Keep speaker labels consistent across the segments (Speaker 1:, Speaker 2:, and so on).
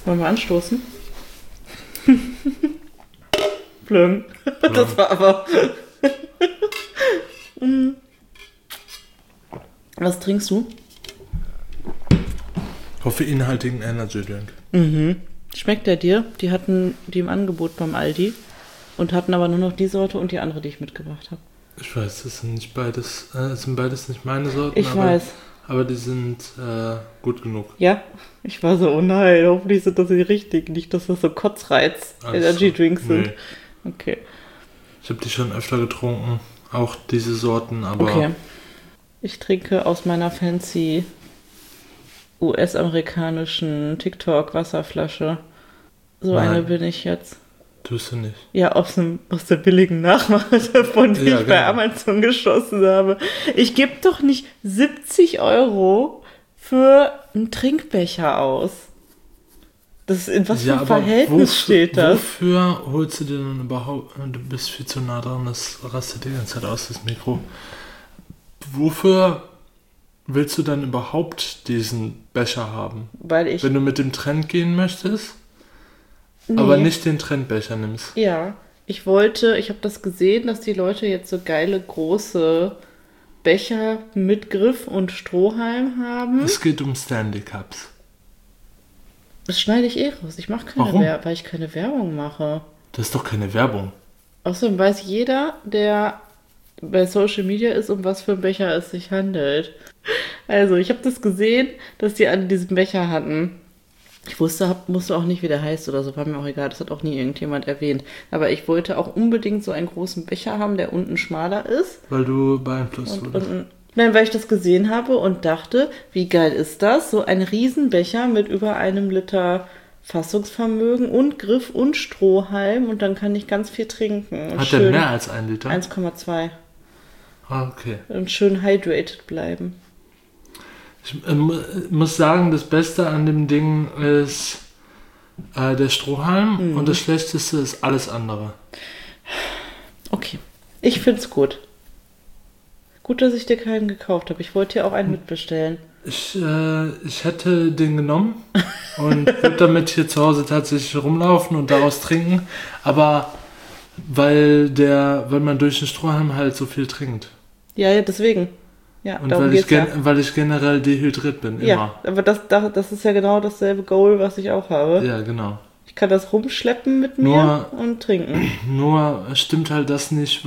Speaker 1: Wollen wir anstoßen? Plöng. Das war aber... Was trinkst du?
Speaker 2: Koffeinhaltigen Energy Drink.
Speaker 1: Schmeckt der dir? Die hatten die im Angebot beim Aldi und hatten aber nur noch die Sorte und die andere, die ich mitgebracht habe.
Speaker 2: Ich weiß, das sind beides nicht meine Sorten.
Speaker 1: Ich weiß.
Speaker 2: Aber die sind gut genug.
Speaker 1: Ja? Ich war so, oh nein, hoffentlich sind das die richtigen. Nicht, dass das so Kotzreiz-Energy-Drinks sind.
Speaker 2: Nee.
Speaker 1: Okay.
Speaker 2: Ich habe die schon öfter getrunken. Auch diese Sorten, aber...
Speaker 1: Okay. Ich trinke aus meiner fancy US-amerikanischen TikTok-Wasserflasche. So
Speaker 2: Nein.
Speaker 1: eine bin ich jetzt.
Speaker 2: Tust du nicht.
Speaker 1: Ja, aus der billigen Nachmache davon, die ich bei Amazon geschossen habe. Ich gebe doch nicht 70 € für einen Trinkbecher aus. In was für ein Verhältnis steht das?
Speaker 2: Wofür holst du dir denn überhaupt... Du bist viel zu nah dran, das rastet die ganze Zeit aus, das Mikro. Wofür willst du dann überhaupt diesen Becher haben? Wenn du mit dem Trend gehen möchtest, aber nicht den Trendbecher nimmst.
Speaker 1: Ja, ich habe das gesehen, dass die Leute jetzt so geile große Becher mit Griff und Strohhalm haben.
Speaker 2: Es geht um Stanley Cups.
Speaker 1: Das schneide ich raus. Ich mache keine Werbung, weil ich keine Werbung mache.
Speaker 2: Das ist doch keine Werbung.
Speaker 1: Außerdem weiß jeder, der bei Social Media ist, um was für einen Becher es sich handelt. Also, ich habe das gesehen, dass die alle diesen Becher hatten. Ich wusste auch nicht, wie der heißt oder so, war mir auch egal, das hat auch nie irgendjemand erwähnt. Aber ich wollte auch unbedingt so einen großen Becher haben, der unten schmaler ist.
Speaker 2: Weil du beeinflusst wurdest.
Speaker 1: Nein, weil ich das gesehen habe und dachte, wie geil ist das? So ein Riesenbecher mit über 1 Liter Fassungsvermögen und Griff und Strohhalm und dann kann ich ganz viel trinken. Und
Speaker 2: hat der mehr als 1 Liter?
Speaker 1: 1,2.
Speaker 2: Ah, okay.
Speaker 1: Und schön hydrated bleiben.
Speaker 2: Ich muss sagen, das Beste an dem Ding ist der Strohhalm und das Schlechteste ist alles andere.
Speaker 1: Okay, ich find's gut. Gut, dass ich dir keinen gekauft habe. Ich wollte dir auch einen mitbestellen. Ich
Speaker 2: hätte den genommen und würde damit hier zu Hause tatsächlich rumlaufen und daraus trinken, aber weil man durch den Strohhalm halt so viel trinkt.
Speaker 1: Ja, deswegen. Ja,
Speaker 2: und weil ich generell dehydriert bin, immer.
Speaker 1: Ja, aber das ist ja genau dasselbe Goal, was ich auch habe.
Speaker 2: Ja, genau.
Speaker 1: Ich kann das rumschleppen mit mir und trinken.
Speaker 2: Nur stimmt halt das nicht,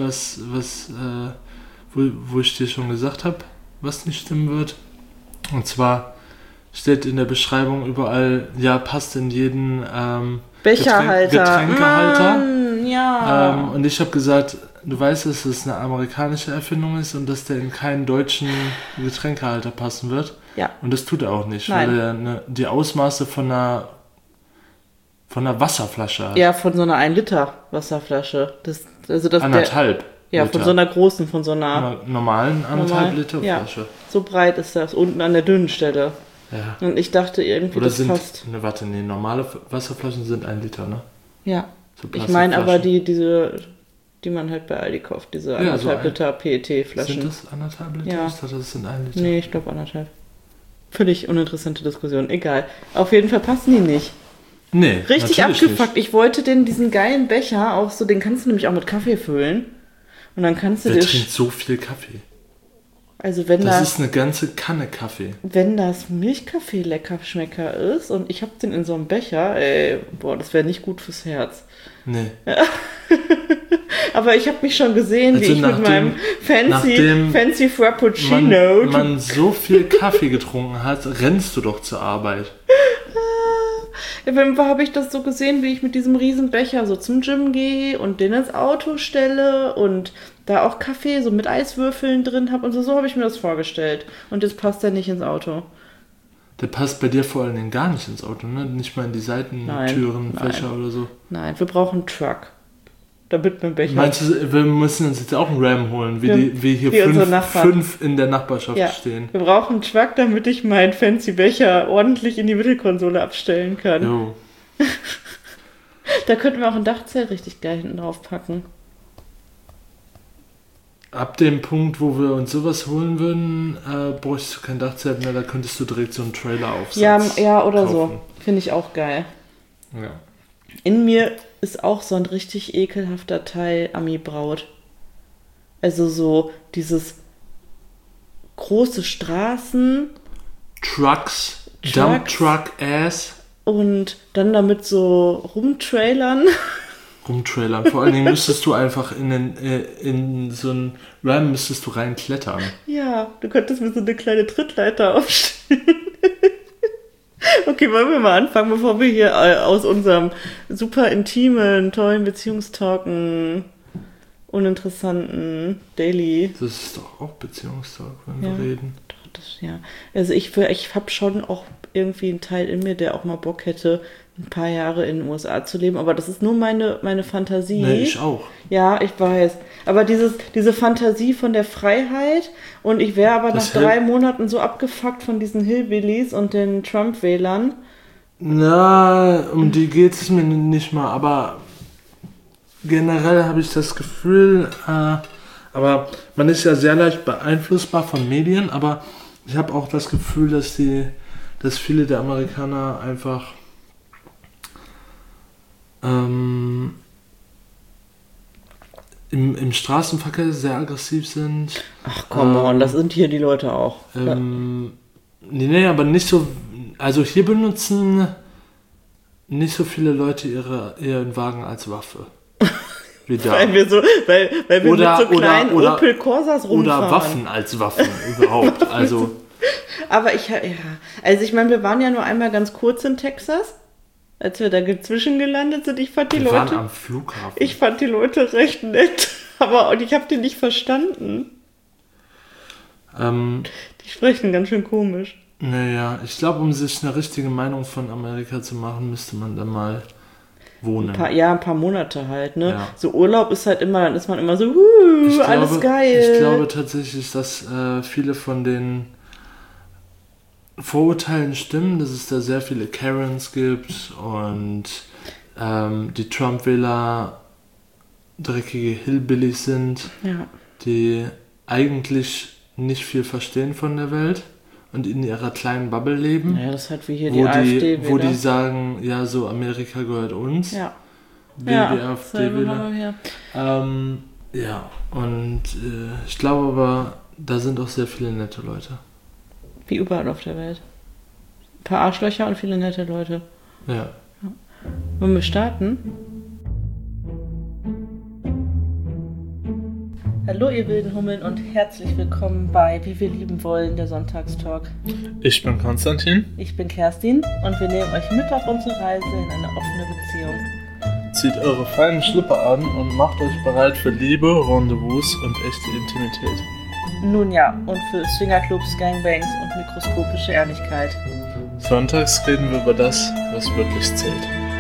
Speaker 2: wo ich dir schon gesagt habe, was nicht stimmen wird. Und zwar steht in der Beschreibung überall, ja, passt in jeden
Speaker 1: Becherhalter.
Speaker 2: Getränkehalter.
Speaker 1: Ja.
Speaker 2: Und ich habe gesagt, du weißt, dass es eine amerikanische Erfindung ist und dass der in keinen deutschen Getränkehalter passen wird. Ja. Und das tut er auch nicht, weil er die Ausmaße von einer Wasserflasche hat.
Speaker 1: Ja, von so einer 1 Liter Wasserflasche.
Speaker 2: Anderthalb.
Speaker 1: Ja,
Speaker 2: Liter.
Speaker 1: von so einer großen, von so einer
Speaker 2: normalen 1,5 Liter Flasche.
Speaker 1: Ja, so breit ist das, unten an der dünnen Stelle.
Speaker 2: Ja.
Speaker 1: Und ich dachte irgendwie, das passt.
Speaker 2: Normale Wasserflaschen sind 1 Liter, ne?
Speaker 1: Ja. So ich meine aber die man halt bei Aldi kauft, diese 1,5 Liter PET-Flaschen.
Speaker 2: Sind das 1,5 Liter?
Speaker 1: Ja.
Speaker 2: Ich dachte, das sind 1 Liter.
Speaker 1: Nee, ich glaube 1,5. Völlig uninteressante Diskussion, egal. Auf jeden Fall passen die nicht.
Speaker 2: Nee,
Speaker 1: richtig abgefuckt. Ich wollte diesen geilen Becher auch so, den kannst du nämlich auch mit Kaffee füllen. Und dann kannst du
Speaker 2: Wer trinkt so viel Kaffee?
Speaker 1: Also wenn
Speaker 2: das ist eine ganze Kanne Kaffee.
Speaker 1: Wenn das Milchkaffee Leckerschmecker ist und ich hab den in so einem Becher, das wäre nicht gut fürs Herz.
Speaker 2: Nee.
Speaker 1: Aber ich habe mich schon gesehen, wie ich mit meinem fancy Frappuccino...
Speaker 2: man so viel Kaffee getrunken hat, rennst du doch zur Arbeit.
Speaker 1: Habe ich das so gesehen, wie ich mit diesem riesen Becher so zum Gym gehe und den ins Auto stelle und da auch Kaffee so mit Eiswürfeln drin habe und so habe ich mir das vorgestellt. Und jetzt passt der nicht ins Auto.
Speaker 2: Der passt bei dir vor allen Dingen gar nicht ins Auto, ne? Nicht mal in die Seitentüren, Fächer oder so.
Speaker 1: Nein, wir brauchen einen Truck. Damit mit Becher.
Speaker 2: Meinst du, wir müssen uns jetzt auch einen Ram holen, wie hier 5 in der Nachbarschaft stehen?
Speaker 1: Wir brauchen einen Truck, damit ich meinen fancy Becher ordentlich in die Mittelkonsole abstellen kann.
Speaker 2: Jo.
Speaker 1: Da könnten wir auch ein Dachzelt richtig geil hinten drauf packen.
Speaker 2: Ab dem Punkt, wo wir uns sowas holen würden, bräuchtest du kein Dachzelt mehr, da könntest du direkt so einen Trailer aufsetzen.
Speaker 1: Ja, oder kaufen. So. Finde ich auch geil.
Speaker 2: Ja.
Speaker 1: In mir ist auch so ein richtig ekelhafter Teil Ami-Braut. Also so dieses große Straßen,
Speaker 2: Trucks, Dump Truck Ass.
Speaker 1: und dann damit so rumtrailern.
Speaker 2: Rumtrailern. Vor allen Dingen müsstest du einfach in so einen Ram müsstest du reinklettern.
Speaker 1: Ja, du könntest mir so eine kleine Trittleiter aufstellen. Okay, wollen wir mal anfangen, bevor wir hier aus unserem super intimen, tollen Beziehungstalken, uninteressanten Daily.
Speaker 2: Das ist doch auch Beziehungstalk, wenn
Speaker 1: Ja.
Speaker 2: wir reden.
Speaker 1: Ja, also ich habe schon auch irgendwie einen Teil in mir, der auch mal Bock hätte, ein paar Jahre in den USA zu leben, aber das ist nur meine Fantasie.
Speaker 2: Nee, ich auch.
Speaker 1: Ja, ich weiß. Aber diese Fantasie von der Freiheit, und ich wäre aber nach 3 Monaten so abgefuckt von diesen Hillbillies und den Trump-Wählern.
Speaker 2: Na, um die geht es mir nicht mal, aber generell habe ich das Gefühl, aber man ist ja sehr leicht beeinflussbar von Medien, aber ich habe auch das Gefühl, dass viele der Amerikaner einfach im Straßenverkehr sehr aggressiv sind.
Speaker 1: Ach komm on, das sind hier die Leute auch.
Speaker 2: Nee, aber nicht so. Also hier benutzen nicht so viele Leute ihren Wagen als Waffe. Wie da.
Speaker 1: Weil wir mit so kleinen Opel Corsas rumfahren.
Speaker 2: Oder Waffen als Waffen überhaupt. Also.
Speaker 1: Aber also ich meine, wir waren ja nur einmal ganz kurz in Texas, als wir da dazwischen gelandet sind. Wir
Speaker 2: waren am Flughafen.
Speaker 1: Ich fand die Leute recht nett, und ich habe die nicht verstanden. Die sprechen ganz schön komisch.
Speaker 2: Naja, ich glaube, um sich eine richtige Meinung von Amerika zu machen, müsste man da mal wohnen.
Speaker 1: Ein paar Monate halt, ne?
Speaker 2: Ja.
Speaker 1: So Urlaub ist halt immer, dann ist man immer so, alles geil.
Speaker 2: Ich glaube tatsächlich, dass viele von den Vorurteilen stimmen, dass es da sehr viele Karens gibt und die Trump-Wähler dreckige Hillbillies sind, die eigentlich nicht viel verstehen von der Welt und in ihrer kleinen Bubble leben.
Speaker 1: Ja, das ist halt wie hier die AfD.
Speaker 2: Wo die sagen, ja, so Amerika gehört uns.
Speaker 1: Ja.
Speaker 2: Die AfD-Wähler. Ja, und ich glaube aber, da sind auch sehr viele nette Leute.
Speaker 1: Wie überall auf der Welt. Ein paar Arschlöcher und viele nette Leute.
Speaker 2: Ja.
Speaker 1: Wollen wir starten? Hallo ihr wilden Hummeln und herzlich willkommen bei Wie wir lieben wollen, der Sonntagstalk.
Speaker 2: Ich bin Konstantin.
Speaker 1: Ich bin Kerstin und wir nehmen euch mit auf unsere Reise in eine offene Beziehung.
Speaker 2: Zieht eure feinen Schlüpper an und macht euch bereit für Liebe, Rendezvous und echte Intimität.
Speaker 1: Nun ja, und für Swingerclubs, Gangbangs und mikroskopische Ehrlichkeit.
Speaker 2: Sonntags reden wir über das, was wirklich zählt.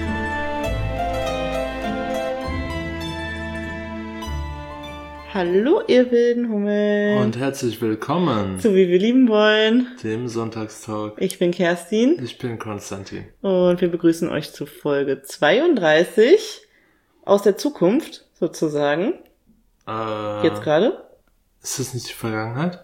Speaker 1: Hallo ihr wilden Hummeln.
Speaker 2: Und herzlich willkommen
Speaker 1: zu Wie wir lieben wollen,
Speaker 2: dem Sonntagstalk.
Speaker 1: Ich bin Kerstin.
Speaker 2: Ich bin Konstantin.
Speaker 1: Und wir begrüßen euch zu Folge 32 aus der Zukunft, sozusagen. Jetzt gerade.
Speaker 2: Ist das nicht die Vergangenheit?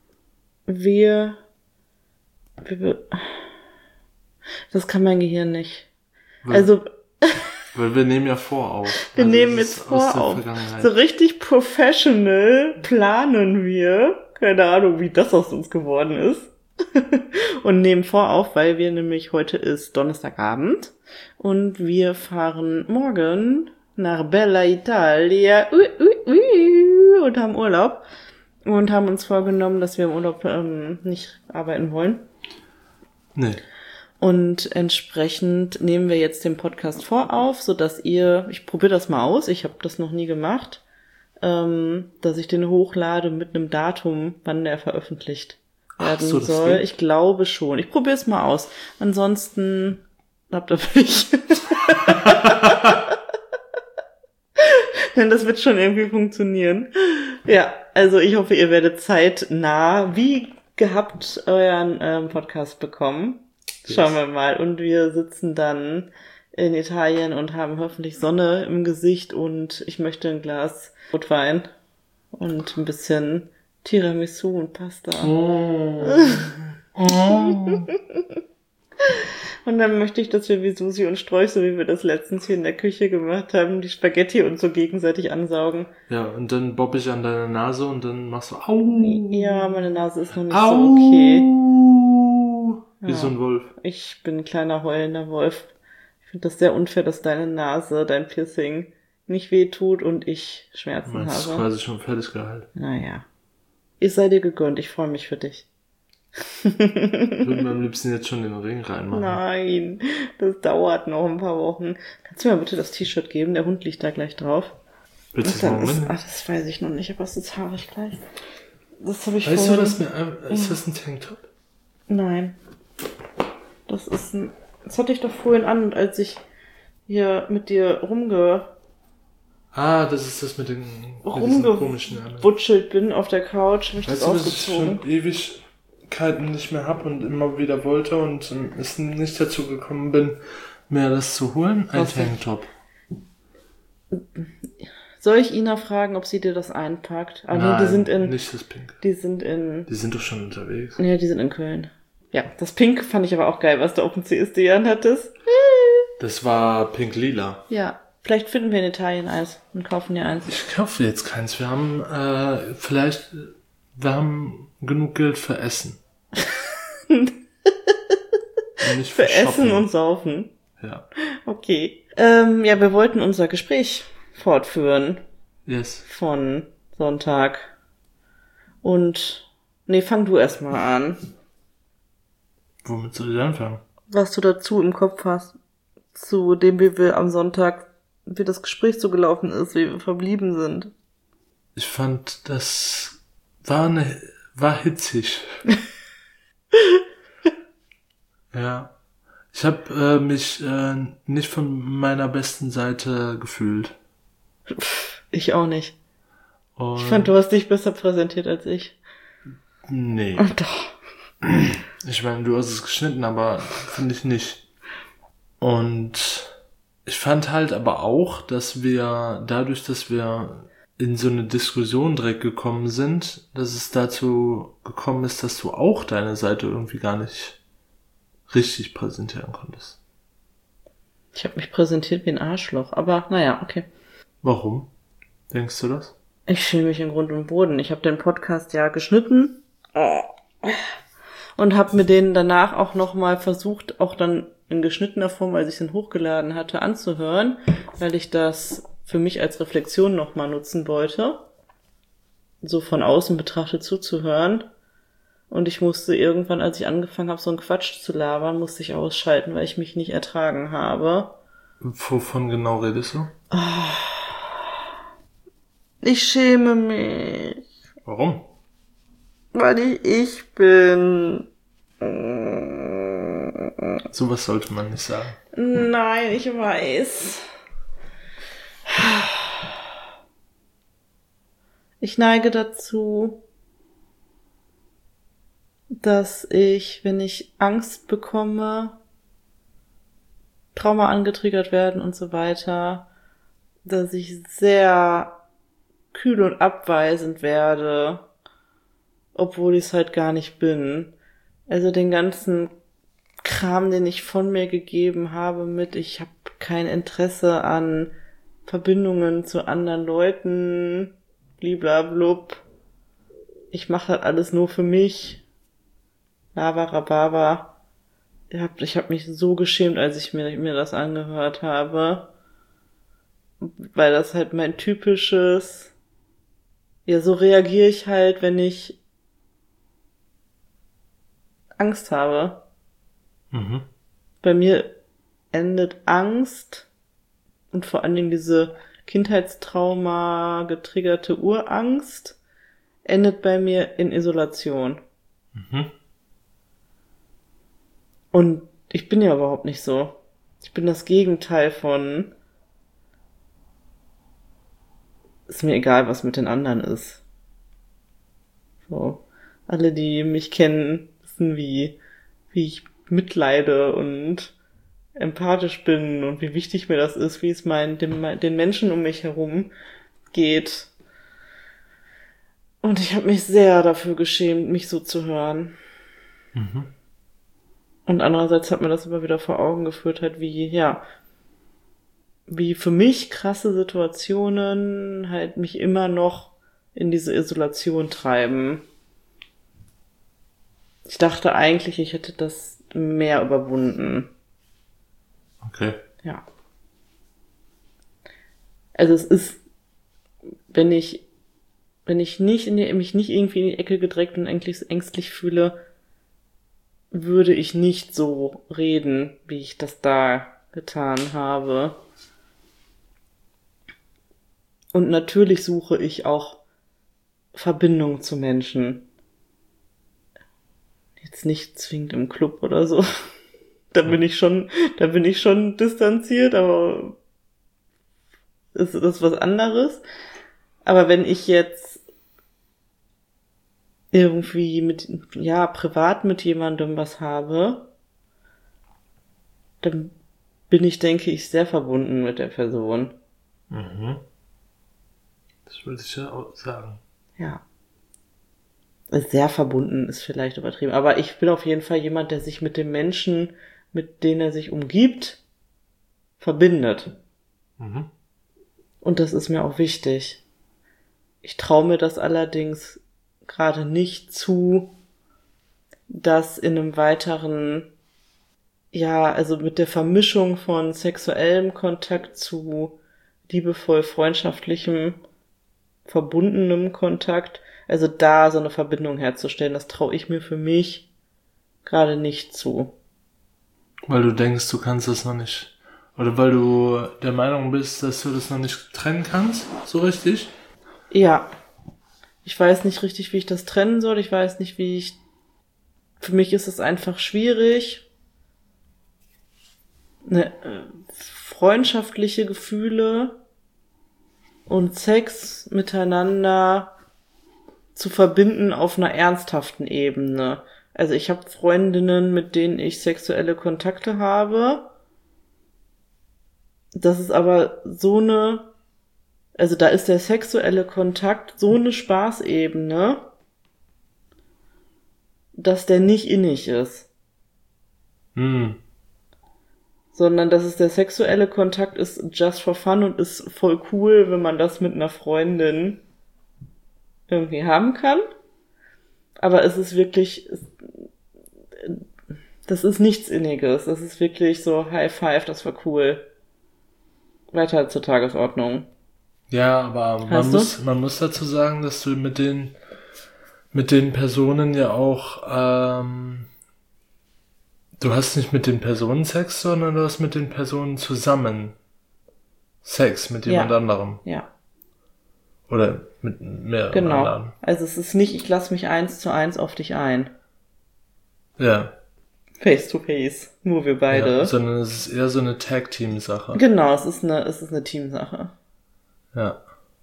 Speaker 1: Das kann mein Gehirn nicht.
Speaker 2: Weil wir nehmen ja auf.
Speaker 1: Wir nehmen jetzt auf. So richtig professional planen wir. Keine Ahnung, wie das aus uns geworden ist. Und nehmen auf, weil wir nämlich heute ist Donnerstagabend. Und wir fahren morgen nach Bella Italia. Und haben Urlaub. Und haben uns vorgenommen, dass wir im Urlaub nicht arbeiten wollen.
Speaker 2: Nee.
Speaker 1: Und entsprechend nehmen wir jetzt den Podcast vorauf, sodass ich probiere das mal aus, ich habe das noch nie gemacht, dass ich den hochlade mit einem Datum, wann der veröffentlicht werden soll. Ich glaube schon. Ich probiere es mal aus. Ansonsten habt ihr Pech. Denn das wird schon irgendwie funktionieren. Ja, also ich hoffe, ihr werdet zeitnah wie gehabt euren Podcast bekommen. Schauen wir mal. Und wir sitzen dann in Italien und haben hoffentlich Sonne im Gesicht und ich möchte ein Glas Rotwein und ein bisschen Tiramisu und Pasta.
Speaker 2: Oh.
Speaker 1: Und dann möchte ich, dass wir wie Susi und Strolch, so wie wir das letztens hier in der Küche gemacht haben, die Spaghetti und so gegenseitig ansaugen.
Speaker 2: Ja, und dann bob ich an deine Nase und dann machst du Au.
Speaker 1: Ja, meine Nase ist noch nicht
Speaker 2: Au.
Speaker 1: so okay.
Speaker 2: Wie
Speaker 1: Ja.
Speaker 2: so ein Wolf.
Speaker 1: Ich bin ein kleiner heulender Wolf. Ich finde das sehr unfair, dass deine Nase, dein Piercing nicht wehtut und ich Schmerzen
Speaker 2: Meinst du
Speaker 1: habe.
Speaker 2: quasi schon fertig gehalten?
Speaker 1: Naja. Es sei dir gegönnt, ich freue mich für dich.
Speaker 2: Ich würde mir am liebsten jetzt schon den Ring reinmachen.
Speaker 1: Nein, das dauert noch ein paar Wochen. Kannst du mir bitte das T-Shirt geben? Der Hund liegt da gleich drauf.
Speaker 2: Willst du es
Speaker 1: Dann
Speaker 2: morgen
Speaker 1: ist,
Speaker 2: mitnehmen?
Speaker 1: das weiß ich noch nicht, aber es ist haarig gleich. Das habe ich
Speaker 2: Weißt du,
Speaker 1: vorhin...
Speaker 2: was mir... Ist das ein Tanktop?
Speaker 1: Nein. Das ist ein... Das hatte ich doch vorhin an, und als ich hier mit dir
Speaker 2: Ah, das ist das mit diesen komischen Ärmeln.
Speaker 1: rumgewutschelt bin auf der Couch, habe ich
Speaker 2: Weißt
Speaker 1: das
Speaker 2: du, dass ich
Speaker 1: ausgezogen.
Speaker 2: schon Ewigkeiten nicht mehr hab und immer wieder wollte und es nicht dazu gekommen bin, mir das zu holen? Ein
Speaker 1: Was denn?
Speaker 2: Tanktop.
Speaker 1: Soll ich Ina fragen, ob sie dir das einpackt? Ah, nee,
Speaker 2: Nein,
Speaker 1: die sind in...
Speaker 2: nicht das Pink.
Speaker 1: Die sind in...
Speaker 2: Die sind doch schon unterwegs.
Speaker 1: Ja, die sind in Köln. Ja, das Pink fand ich aber auch geil, was du auf dem CSD anhattest.
Speaker 2: Das war pink-lila.
Speaker 1: Ja, vielleicht finden wir in Italien eins und kaufen dir eins.
Speaker 2: Ich kaufe jetzt keins. Wir haben wir haben genug Geld für Essen. Und nicht
Speaker 1: Für Essen
Speaker 2: Shopping.
Speaker 1: und Saufen.
Speaker 2: Ja.
Speaker 1: Okay. Ja, wir wollten unser Gespräch fortführen
Speaker 2: Yes.
Speaker 1: von Sonntag. Und, nee, fang du erstmal an.
Speaker 2: Womit soll ich anfangen?
Speaker 1: Was du dazu im Kopf hast, zu dem, wie wir am Sonntag, wie das Gespräch so gelaufen ist, wie wir verblieben sind.
Speaker 2: Ich fand, das war hitzig. Ja. Ich habe mich nicht von meiner besten Seite gefühlt.
Speaker 1: Ich auch nicht.
Speaker 2: Und
Speaker 1: Ich fand, du hast dich besser präsentiert als ich.
Speaker 2: nee.
Speaker 1: Ach doch.
Speaker 2: Ich meine, du hast es geschnitten, aber finde ich nicht. Und ich fand halt aber auch, dass wir dadurch, dass wir in so eine Diskussion direkt gekommen sind, dass es dazu gekommen ist, dass du auch deine Seite irgendwie gar nicht richtig präsentieren konntest.
Speaker 1: Ich habe mich präsentiert wie ein Arschloch, aber naja, okay.
Speaker 2: Warum? Denkst du das?
Speaker 1: Ich schäme mich in Grund und Boden. Ich habe den Podcast ja geschnitten und habe mir den danach auch nochmal versucht, auch dann in geschnittener Form, als ich den hochgeladen hatte, anzuhören, weil ich das für mich als Reflexion nochmal nutzen wollte, so von außen betrachtet zuzuhören. Und ich musste irgendwann, als ich angefangen habe, so einen Quatsch zu labern, musste ich ausschalten, weil ich mich nicht ertragen habe.
Speaker 2: Wovon genau redest du?
Speaker 1: Ich schäme mich,
Speaker 2: Warum?
Speaker 1: weil ich bin.
Speaker 2: Sowas sollte man nicht sagen.
Speaker 1: Nein, ich weiß. Ich neige dazu, dass ich, wenn ich Angst bekomme, Trauma angetriggert werden und so weiter, dass ich sehr kühl und abweisend werde, obwohl ich es halt gar nicht bin. Also den ganzen Kram, den ich von mir gegeben habe mit, ich habe kein Interesse an Verbindungen zu anderen Leuten, bliblablub. Ich mache das alles nur für mich. Labarababa. Ich hab mich so geschämt, als ich mir das angehört habe. Weil das halt mein typisches... Ja, so reagiere ich halt, wenn ich Angst habe.
Speaker 2: Mhm.
Speaker 1: Bei mir endet Angst und vor allen Dingen diese Kindheitstrauma getriggerte Urangst endet bei mir in Isolation.
Speaker 2: Mhm.
Speaker 1: Und ich bin ja überhaupt nicht so. Ich bin das Gegenteil von ist mir egal, was mit den anderen ist. So. Alle, die mich kennen, wissen, wie ich mitleide und empathisch bin und wie wichtig mir das ist, wie es den Menschen um mich herum geht. Und ich habe mich sehr dafür geschämt, mich so zu hören.
Speaker 2: Mhm.
Speaker 1: Und andererseits hat mir das immer wieder vor Augen geführt, halt wie für mich krasse Situationen halt mich immer noch in diese Isolation treiben. Ich dachte eigentlich, ich hätte das mehr überwunden.
Speaker 2: Okay.
Speaker 1: Ja. Also es ist, wenn ich nicht mich nicht irgendwie in die Ecke gedrängt und ängstlich fühle, würde ich nicht so reden, wie ich das da getan habe. Und natürlich suche ich auch Verbindung zu Menschen. Jetzt nicht zwingend im Club oder so. Da bin ich schon distanziert, aber ist das was anderes. Aber wenn ich jetzt irgendwie privat mit jemandem was habe, dann bin ich, denke ich, sehr verbunden mit der Person.
Speaker 2: Mhm. Das würde ich ja auch sagen.
Speaker 1: Ja. Sehr verbunden ist vielleicht übertrieben. Aber ich bin auf jeden Fall jemand, der sich mit den Menschen, mit denen er sich umgibt, verbindet.
Speaker 2: Mhm.
Speaker 1: Und das ist mir auch wichtig. Ich traue mir das allerdings gerade nicht zu, das in einem weiteren, also mit der Vermischung von sexuellem Kontakt zu liebevoll freundschaftlichem, verbundenem Kontakt, also da so eine Verbindung herzustellen, das traue ich mir für mich gerade nicht zu.
Speaker 2: Weil du denkst, du kannst das noch nicht. Oder weil du der Meinung bist, dass du das noch nicht trennen kannst, so richtig?
Speaker 1: Ja. Ich weiß nicht richtig, wie ich das trennen soll. Ich weiß nicht, für mich ist es einfach schwierig, freundschaftliche Gefühle und Sex miteinander zu verbinden auf einer ernsthaften Ebene. Also ich habe Freundinnen, mit denen ich sexuelle Kontakte habe. Das ist aber da ist der sexuelle Kontakt so eine Spaßebene, dass der nicht innig ist. Sondern dass es der sexuelle Kontakt ist just for fun und ist voll cool, wenn man das mit einer Freundin irgendwie haben kann. Aber es ist wirklich, das ist nichts Inniges. Das ist wirklich so High Five, das war cool. Weiter zur Tagesordnung.
Speaker 2: Ja, aber man muss dazu sagen, dass du mit den Personen ja auch, du hast nicht mit den Personen Sex, sondern du hast mit den Personen zusammen Sex mit jemand anderem.
Speaker 1: Ja.
Speaker 2: Oder mit mehreren anderen.
Speaker 1: Also es ist nicht, ich lasse mich 1:1 auf dich ein.
Speaker 2: Ja.
Speaker 1: Face to face. Nur wir beide.
Speaker 2: Ja, sondern es ist eher so eine Tag-Team-Sache.
Speaker 1: Genau, es ist eine Teamsache.
Speaker 2: Ja.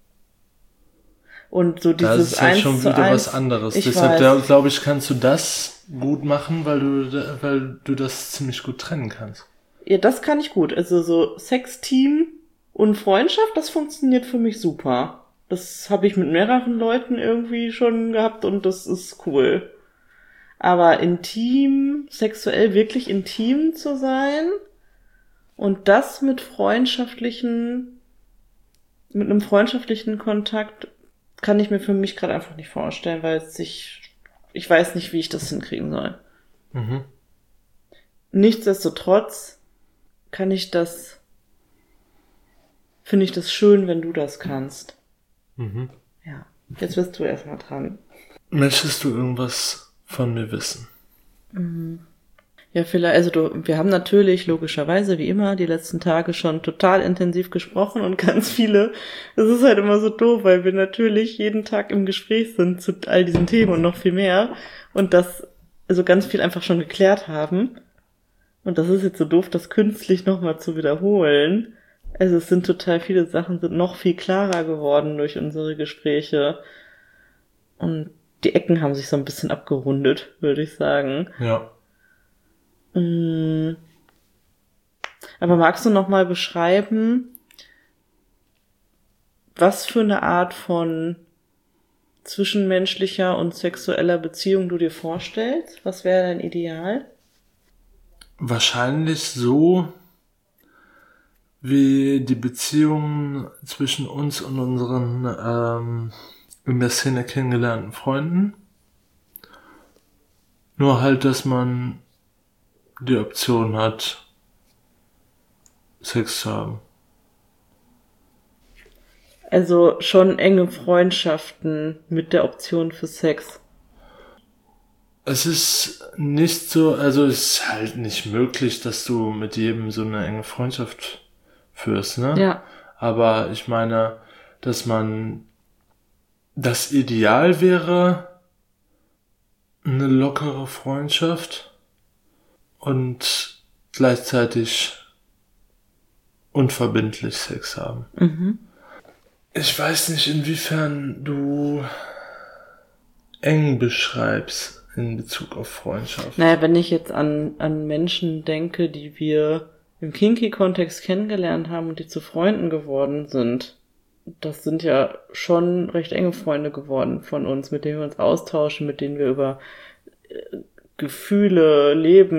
Speaker 1: Und so dieses
Speaker 2: das ist halt schon wieder was anderes. Deshalb glaube ich, kannst du das gut machen, weil du das ziemlich gut trennen kannst.
Speaker 1: Ja, das kann ich gut. Also so Sexteam und Freundschaft, das funktioniert für mich super. Das habe ich mit mehreren Leuten irgendwie schon gehabt und das ist cool. Aber intim, sexuell wirklich intim zu sein und das mit einem freundschaftlichen Kontakt kann ich mir für mich gerade einfach nicht vorstellen, weil ich weiß nicht, wie ich das hinkriegen soll.
Speaker 2: Mhm.
Speaker 1: Nichtsdestotrotz finde ich das schön, wenn du das kannst.
Speaker 2: Mhm.
Speaker 1: Ja, jetzt bist du erstmal dran.
Speaker 2: Möchtest du irgendwas von mir wissen?
Speaker 1: Ja, vielleicht, wir haben natürlich logischerweise wie immer die letzten Tage schon total intensiv gesprochen und ganz viele, es ist halt immer so doof, weil wir natürlich jeden Tag im Gespräch sind zu all diesen Themen und noch viel mehr und das ganz viel einfach schon geklärt haben. Und das ist jetzt so doof, das künstlich nochmal zu wiederholen. Also es sind total viele Sachen, sind noch viel klarer geworden durch unsere Gespräche. Und die Ecken haben sich so ein bisschen abgerundet, würde ich sagen.
Speaker 2: Ja.
Speaker 1: Aber magst du nochmal beschreiben, was für eine Art von zwischenmenschlicher und sexueller Beziehung du dir vorstellst? Was wäre dein Ideal?
Speaker 2: Wahrscheinlich so, wie die Beziehungen zwischen uns und unseren in der Szene kennengelernten Freunden. Nur halt, dass man die Option hat, Sex zu haben.
Speaker 1: Also schon enge Freundschaften mit der Option für Sex.
Speaker 2: Es ist nicht so, also es ist halt nicht möglich, dass du mit jedem so eine enge Freundschaft führst, ne?
Speaker 1: Ja.
Speaker 2: Aber ich meine, dass man, das Ideal wäre eine lockere Freundschaft und gleichzeitig unverbindlich Sex haben.
Speaker 1: Mhm.
Speaker 2: Ich weiß nicht, inwiefern du eng beschreibst in Bezug auf Freundschaft.
Speaker 1: Naja, wenn ich jetzt an Menschen denke, die wir im Kinky-Kontext kennengelernt haben und die zu Freunden geworden sind, das sind ja schon recht enge Freunde geworden von uns, mit denen wir uns austauschen, mit denen wir über Gefühle,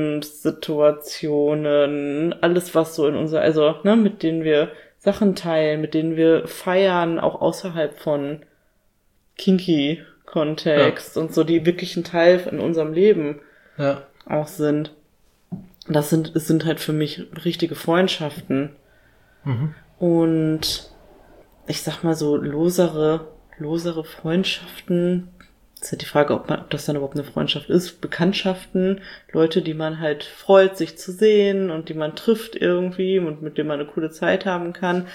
Speaker 1: Lebenssituationen, alles was so in mit denen wir Sachen teilen, mit denen wir feiern, auch außerhalb von Kinky-Kontext und so, die wirklich ein Teil in unserem Leben auch sind. Es sind halt für mich richtige Freundschaften.
Speaker 2: Mhm.
Speaker 1: Und ich sag mal so, losere Freundschaften, das ist ja die Frage, ob das dann überhaupt eine Freundschaft ist, Bekanntschaften, Leute, die man halt freut, sich zu sehen und die man trifft irgendwie und mit denen man eine coole Zeit haben kann,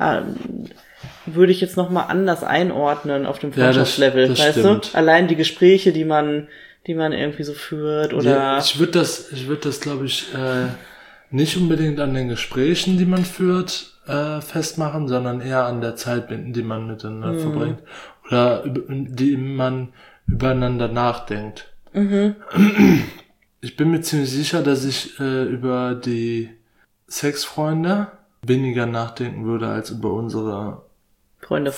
Speaker 1: würde ich jetzt nochmal anders einordnen auf dem Freundschaftslevel,
Speaker 2: das
Speaker 1: weißt
Speaker 2: stimmt.
Speaker 1: du? Allein die Gespräche, die man irgendwie so führt oder...
Speaker 2: Ja, ich würde das glaube ich, nicht unbedingt an den Gesprächen, die man führt, festmachen, sondern eher an der Zeit, die man miteinander verbringt. Oder die man übereinander nachdenkt.
Speaker 1: Mhm.
Speaker 2: Ich bin mir ziemlich sicher, dass ich über die Sexfreunde weniger nachdenken würde als über unsere
Speaker 1: Freunde.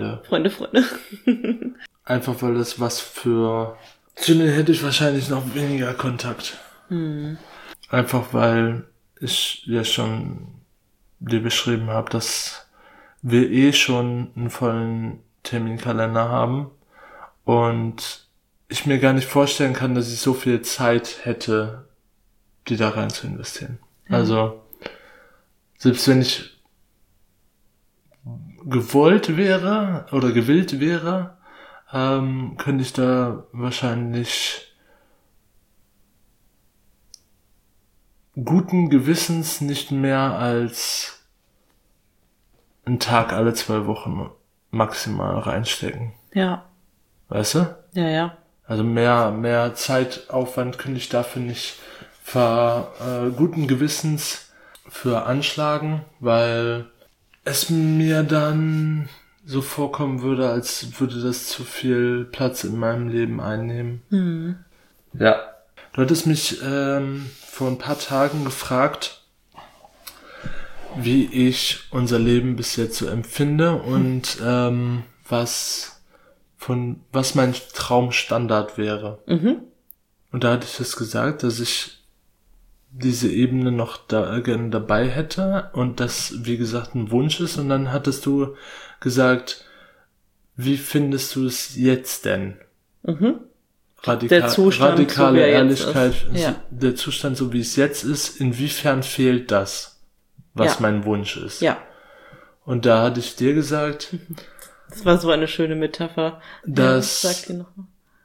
Speaker 2: Einfach weil das was für... Zu denen hätte ich wahrscheinlich noch weniger Kontakt. Einfach weil ich ja schon dir beschrieben habe, dass wir schon einen vollen Terminkalender haben und ich mir gar nicht vorstellen kann, dass ich so viel Zeit hätte, die da rein zu investieren. Also, selbst wenn ich gewollt wäre oder gewillt wäre, könnte ich da wahrscheinlich guten Gewissens nicht mehr als einen Tag alle 2 Wochen maximal reinstecken.
Speaker 1: Ja.
Speaker 2: Weißt du?
Speaker 1: Ja.
Speaker 2: Also mehr Zeitaufwand könnte ich dafür nicht guten Gewissens für anschlagen, weil es mir dann so vorkommen würde, als würde das zu viel Platz in meinem Leben einnehmen. Ja. Du hattest mich vor ein paar Tagen gefragt, wie ich unser Leben bis jetzt so empfinde und was mein Traumstandard wäre. Und da hatte ich das gesagt, dass ich diese Ebene noch gerne dabei hätte und das, wie gesagt, ein Wunsch ist. Und dann hattest du gesagt, wie findest du es jetzt denn?
Speaker 1: Der Zustand,
Speaker 2: radikale
Speaker 1: so wie er
Speaker 2: Ehrlichkeit,
Speaker 1: jetzt ist. Ja.
Speaker 2: Der Zustand, so wie es jetzt ist, inwiefern fehlt das, was mein Wunsch ist?
Speaker 1: Ja.
Speaker 2: Und da hatte ich dir gesagt,
Speaker 1: das war so eine schöne Metapher.
Speaker 2: dass
Speaker 1: Sag dir noch mal.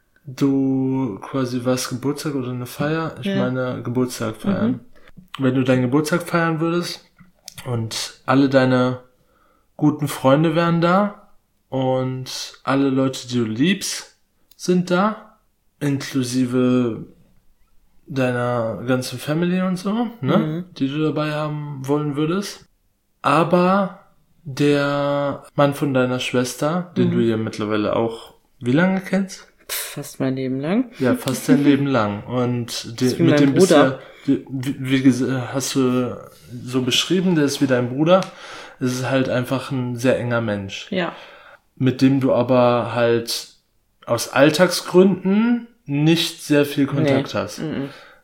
Speaker 2: du quasi was Geburtstag oder eine Feier, ich meine Geburtstag feiern. Wenn du deinen Geburtstag feiern würdest und alle deine guten Freunde wären da und alle Leute, die du liebst, sind da, inklusive deiner ganzen Family und so, ne, die du dabei haben wollen würdest. Aber der Mann von deiner Schwester, den du ja mittlerweile auch wie lange kennst?
Speaker 1: Fast mein Leben lang.
Speaker 2: Ja, fast dein Leben lang. Und
Speaker 1: mit dem Bruder.
Speaker 2: Wie hast du so beschrieben, der ist wie dein Bruder. Es ist halt einfach ein sehr enger Mensch.
Speaker 1: Ja.
Speaker 2: Mit dem du aber halt aus Alltagsgründen nicht sehr viel Kontakt hast.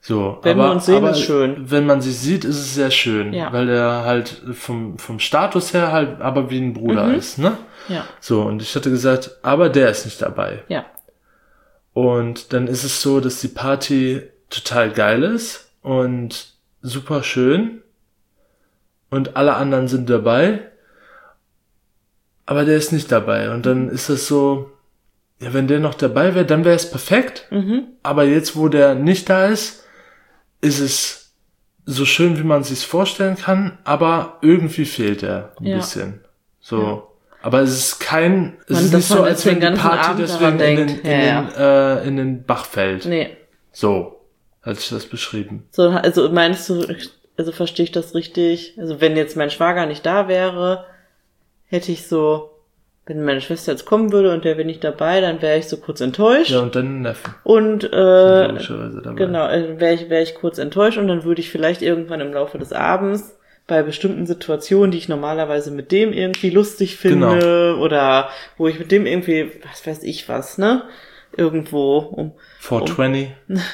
Speaker 2: So,
Speaker 1: Wenn wir uns sehen, ist schön.
Speaker 2: Wenn man sich sieht, ist es sehr schön,
Speaker 1: Ja.
Speaker 2: weil er halt vom Status her halt aber wie ein Bruder ist, ne?
Speaker 1: Ja.
Speaker 2: So, und ich hatte gesagt, aber der ist nicht dabei.
Speaker 1: Ja.
Speaker 2: Und dann ist es so, dass die Party total geil ist und super schön und alle anderen sind dabei, aber der ist nicht dabei. Und dann ist es so, ja, wenn der noch dabei wäre, dann wäre es perfekt. Aber jetzt, wo der nicht da ist es so schön, wie man sich's vorstellen kann, aber irgendwie fehlt er ein bisschen. So. Ja. Aber es ist es ist nicht so, als wenn die Party deswegen in den Bach fällt. Nee. So, hatte ich das beschrieben.
Speaker 1: So, also meinst du, also verstehe ich das richtig? Also wenn jetzt mein Schwager nicht da wäre, hätte ich so, wenn meine Schwester jetzt kommen würde und der wäre nicht dabei, dann wäre ich so kurz enttäuscht.
Speaker 2: Ja, und dann Neffen.
Speaker 1: Und
Speaker 2: logischerweise dabei.
Speaker 1: Genau, wäre ich kurz enttäuscht und dann würde ich vielleicht irgendwann im Laufe des Abends bei bestimmten Situationen, die ich normalerweise mit dem irgendwie lustig finde oder wo ich mit dem irgendwie, was weiß ich was, ne? Irgendwo
Speaker 2: 420.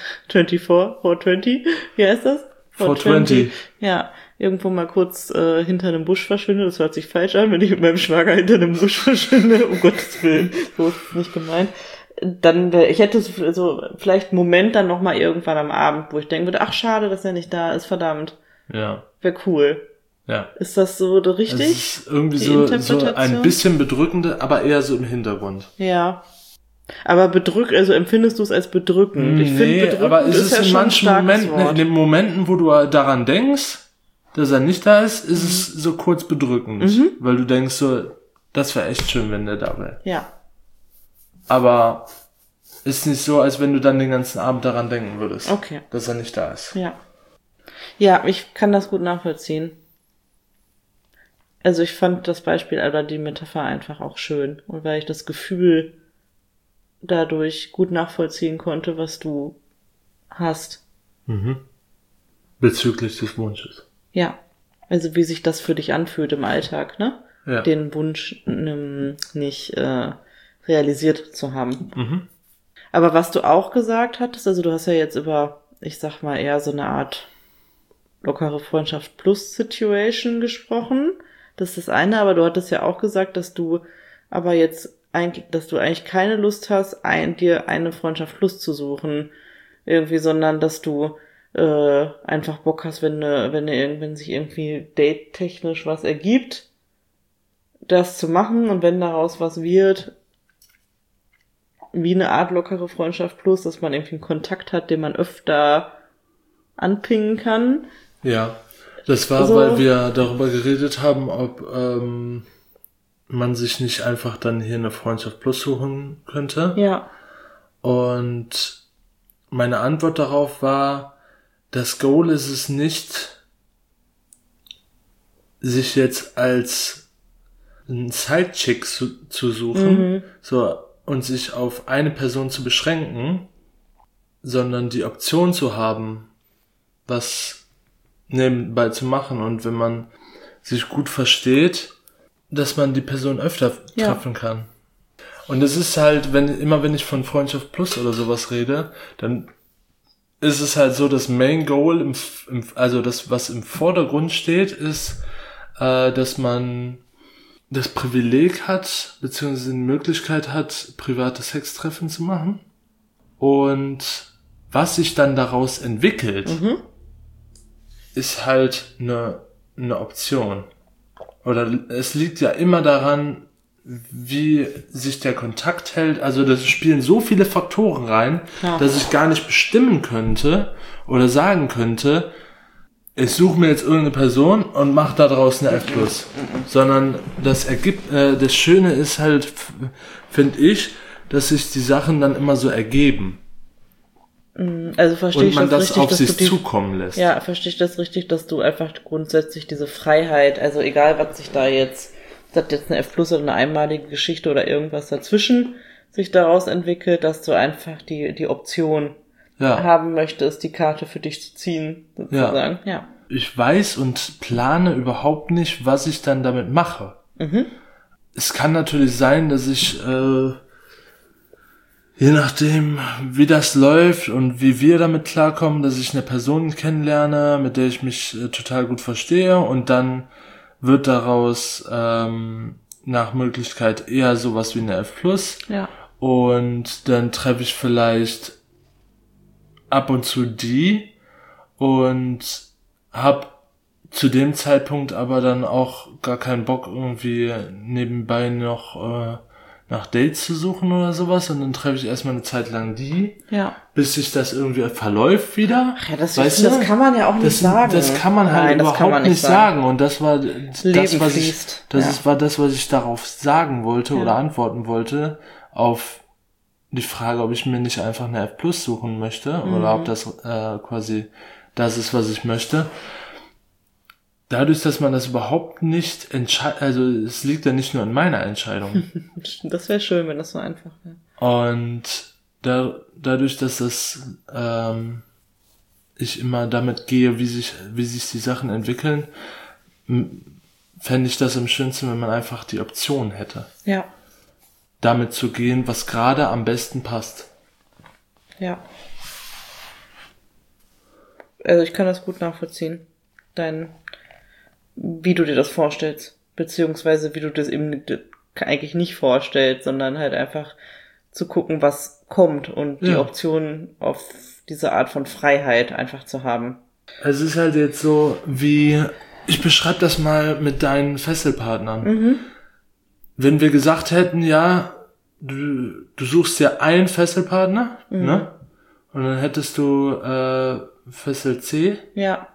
Speaker 1: 420? Wie heißt das?
Speaker 2: 420.
Speaker 1: Ja, irgendwo mal kurz hinter einem Busch verschwinde. Das hört sich falsch an, wenn ich mit meinem Schwager hinter einem Busch verschwinde. Um Gottes Willen, so ist es nicht gemeint. Dann ich hätte so vielleicht einen Moment dann nochmal irgendwann am Abend, wo ich denken würde, ach schade, dass er nicht da ist, verdammt.
Speaker 2: Ja.
Speaker 1: Wäre cool.
Speaker 2: Ja.
Speaker 1: Ist das so richtig?
Speaker 2: Es ist irgendwie so ein bisschen bedrückende, aber eher so im Hintergrund.
Speaker 1: Ja. Aber also empfindest du es als bedrückend? Ich finde, bedrückend
Speaker 2: aber es
Speaker 1: ist ja
Speaker 2: in
Speaker 1: schon
Speaker 2: manchen Momenten, in den Momenten, wo du daran denkst, dass er nicht da ist, ist es so kurz bedrückend. Weil du denkst so, das wäre echt schön, wenn der da wäre.
Speaker 1: Ja.
Speaker 2: Aber ist nicht so, als wenn du dann den ganzen Abend daran denken würdest, dass er nicht da ist.
Speaker 1: Ja. Ja, ich kann das gut nachvollziehen. Also ich fand das Beispiel oder die Metapher einfach auch schön. Und weil ich das Gefühl dadurch gut nachvollziehen konnte, was du hast.
Speaker 2: Bezüglich des Wunsches.
Speaker 1: Ja. Also wie sich das für dich anfühlt im Alltag, ne?
Speaker 2: Ja.
Speaker 1: Den Wunsch nicht realisiert zu haben. Aber was du auch gesagt hattest, also du hast ja jetzt über, ich sag mal, eher so eine Art lockere Freundschaft plus Situation gesprochen. Das ist das eine, aber du hattest ja auch gesagt, dass du eigentlich keine Lust hast, dir eine Freundschaft plus zu suchen. Irgendwie, sondern dass du einfach Bock hast, wenn sich irgendwie date-technisch was ergibt, das zu machen und wenn daraus was wird, wie eine Art lockere Freundschaft plus, dass man irgendwie einen Kontakt hat, den man öfter anpingen kann.
Speaker 2: Ja, das war, weil wir darüber geredet haben, ob man sich nicht einfach dann hier eine Freundschaft plus suchen könnte.
Speaker 1: Ja.
Speaker 2: Und meine Antwort darauf war, das Goal ist es nicht, sich jetzt als einen Sidechick zu suchen, und sich auf eine Person zu beschränken, sondern die Option zu haben, was nebenbei zu machen. Und wenn man sich gut versteht, dass man die Person öfter treffen kann. Und es ist halt, wenn ich von Freundschaft Plus oder sowas rede, dann ist es halt so, das Main Goal, also das, was im Vordergrund steht, ist, dass man das Privileg hat, beziehungsweise die Möglichkeit hat, private Sextreffen zu machen. Und was sich dann daraus entwickelt, ist halt eine Option. Oder es liegt ja immer daran, wie sich der Kontakt hält. Also das spielen so viele Faktoren rein, dass ich gar nicht bestimmen könnte oder sagen könnte, ich suche mir jetzt irgendeine Person und mache da draus eine F+. Sondern das Schöne ist halt, finde ich, dass sich die Sachen dann immer so ergeben.
Speaker 1: Also verstehe ich das richtig,
Speaker 2: und man das auf sich zukommen lässt.
Speaker 1: Ja, verstehe ich das richtig, dass du einfach grundsätzlich diese Freiheit, also egal was sich da jetzt, das hat jetzt eine F+ oder eine einmalige Geschichte oder irgendwas dazwischen sich daraus entwickelt, dass du einfach die Option haben möchtest, die Karte für dich zu ziehen, sozusagen. Ja.
Speaker 2: Ich weiß und plane überhaupt nicht, was ich dann damit mache. Es kann natürlich sein, dass ich je nachdem, wie das läuft und wie wir damit klarkommen, dass ich eine Person kennenlerne, mit der ich mich total gut verstehe und dann wird daraus nach Möglichkeit eher sowas wie eine F+.
Speaker 1: Ja.
Speaker 2: Und dann treffe ich vielleicht ab und zu die und hab zu dem Zeitpunkt aber dann auch gar keinen Bock irgendwie nebenbei noch nach Dates zu suchen oder sowas und dann treffe ich erstmal eine Zeit lang die, bis sich das irgendwie verläuft wieder.
Speaker 1: Ach ja, das kann man ja auch nicht sagen.
Speaker 2: Das kann man halt überhaupt nicht sagen und das war das, was ich darauf sagen wollte oder antworten wollte auf die Frage, ob ich mir nicht einfach eine F+ suchen möchte oder ob das quasi das ist, was ich möchte. Dadurch, dass man das überhaupt nicht entscheidet, also es liegt ja nicht nur an meiner Entscheidung.
Speaker 1: Das wäre schön, wenn das so einfach wäre.
Speaker 2: Und dadurch, dass das ich immer damit gehe, wie sich die Sachen entwickeln, fände ich das am schönsten, wenn man einfach die Option hätte.
Speaker 1: Ja.
Speaker 2: Damit zu gehen, was gerade am besten passt.
Speaker 1: Ja. Also ich kann das gut nachvollziehen. Wie du dir das vorstellst. Beziehungsweise wie du das eben eigentlich nicht vorstellst, sondern halt einfach zu gucken, was kommt und die Option auf diese Art von Freiheit einfach zu haben.
Speaker 2: Es ist halt jetzt so wie, ich beschreibe das mal mit deinen Fesselpartnern. Wenn wir gesagt hätten, ja, du suchst ja einen Fesselpartner, ne? Und dann hättest du Fessel C.
Speaker 1: Ja.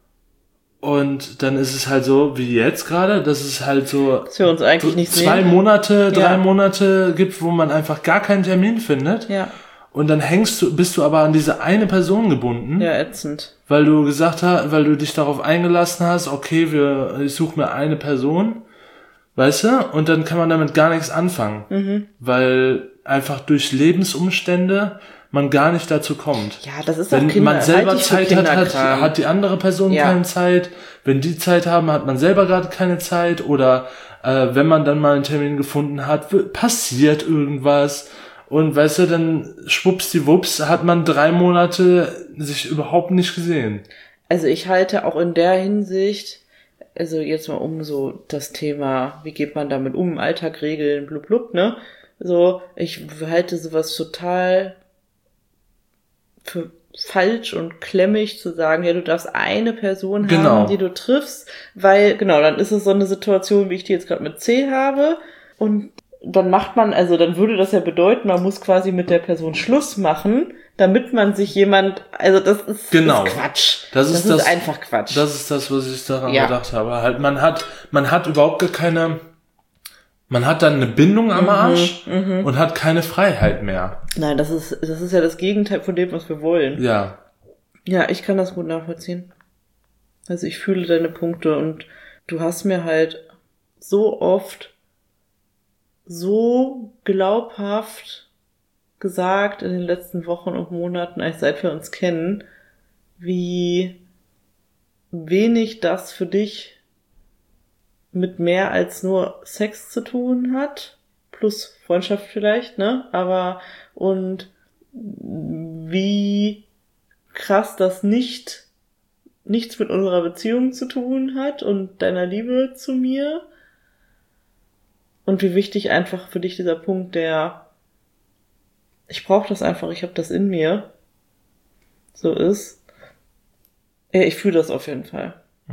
Speaker 2: Und dann ist es halt so, wie jetzt gerade, dass es halt so
Speaker 1: dass wir uns eigentlich nicht
Speaker 2: 2 Monate, 3 Monate gibt, wo man einfach gar keinen Termin findet.
Speaker 1: Ja.
Speaker 2: Und dann bist du aber an diese eine Person gebunden.
Speaker 1: Ja, ätzend.
Speaker 2: Weil du weil du dich darauf eingelassen hast, okay, ich suche mir eine Person, weißt du? Und dann kann man damit gar nichts anfangen. Weil einfach durch Lebensumstände man gar nicht dazu kommt.
Speaker 1: Ja, das ist
Speaker 2: wenn man selber Zeit hat die andere Person keine Zeit. Wenn die Zeit haben, hat man selber gerade keine Zeit. Oder wenn man dann mal einen Termin gefunden hat, passiert irgendwas. Und weißt du, dann schwuppsdiwupps hat man 3 Monate sich überhaupt nicht gesehen.
Speaker 1: Also ich halte auch in der Hinsicht, also jetzt mal um so das Thema, wie geht man damit um, Alltag, Regeln, blub blub, ne? So, ich halte sowas total für falsch und klemmig zu sagen, ja, du darfst eine Person haben, die du triffst, weil, dann ist es so eine Situation, wie ich die jetzt gerade mit C habe und dann dann würde das ja bedeuten, man muss quasi mit der Person Schluss machen, damit man sich das ist Quatsch. Das ist einfach Quatsch.
Speaker 2: Das ist das, was ich daran gedacht habe. Halt, man hat überhaupt gar keine, man hat dann eine Bindung am Arsch und hat keine Freiheit mehr.
Speaker 1: Nein, das ist ja das Gegenteil von dem, was wir wollen.
Speaker 2: Ja.
Speaker 1: Ja, ich kann das gut nachvollziehen. Also ich fühle deine Punkte und du hast mir halt so oft so glaubhaft gesagt in den letzten Wochen und Monaten, eigentlich seit wir uns kennen, wie wenig das für dich mit mehr als nur Sex zu tun hat, plus Freundschaft vielleicht, ne? Aber und wie krass das nichts mit unserer Beziehung zu tun hat und deiner Liebe zu mir. Und wie wichtig einfach für dich dieser Punkt, ich brauche das einfach, ich habe das in mir, so ist. Ja, ich fühle das auf jeden Fall.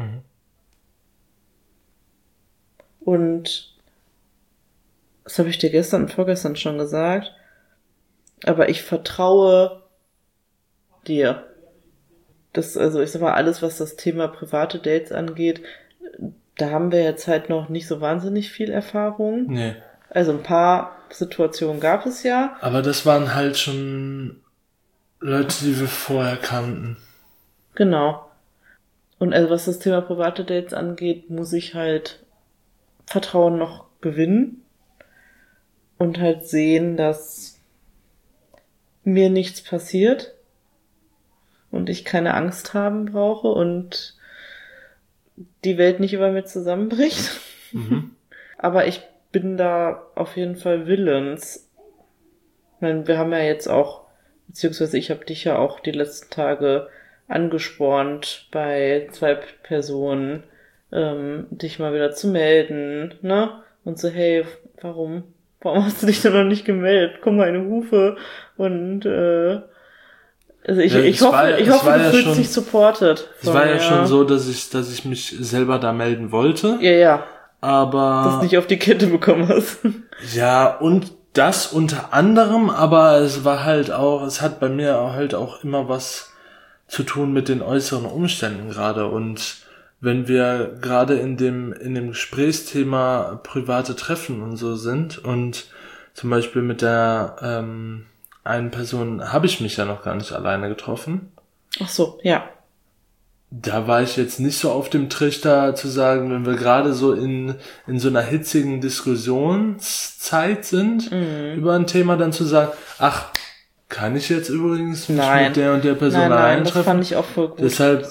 Speaker 1: Und das habe ich dir gestern und vorgestern schon gesagt, aber ich vertraue dir. Ich sag mal, alles, was das Thema private Dates angeht, da haben wir jetzt halt noch nicht so wahnsinnig viel Erfahrung.
Speaker 2: Nee.
Speaker 1: Also ein paar Situationen gab es ja.
Speaker 2: Aber das waren halt schon Leute, die wir vorher kannten.
Speaker 1: Genau. Und also was das Thema private Dates angeht, muss ich halt Vertrauen noch gewinnen und halt sehen, dass mir nichts passiert und ich keine Angst haben brauche und die Welt nicht über mir zusammenbricht. Aber ich bin da auf jeden Fall willens, meine, wir haben ja jetzt auch, beziehungsweise ich habe dich ja auch die letzten Tage angespornt, bei 2 Personen dich mal wieder zu melden, ne? Und so, hey, warum hast du dich denn noch nicht gemeldet? Komm mal in die Hufe und also ich hoffe, du fühlst dich supported.
Speaker 2: Es war ja schon so, dass ich mich selber da melden wollte.
Speaker 1: Ja.
Speaker 2: Aber
Speaker 1: dass du nicht auf die Kette bekommen hast.
Speaker 2: Ja, und das unter anderem, aber es hat bei mir halt auch immer was zu tun mit den äußeren Umständen gerade. Und wenn wir gerade in dem Gesprächsthema private Treffen und so sind und zum Beispiel mit der einen Person habe ich mich ja noch gar nicht alleine getroffen.
Speaker 1: Ach so, ja.
Speaker 2: Da war ich jetzt nicht so auf dem Trichter zu sagen, wenn wir gerade so in so einer hitzigen Diskussionszeit sind über ein Thema, dann zu sagen, ach, kann ich jetzt übrigens mich mit der und der Person allein treffen?
Speaker 1: Das fand ich auch voll gut.
Speaker 2: Deshalb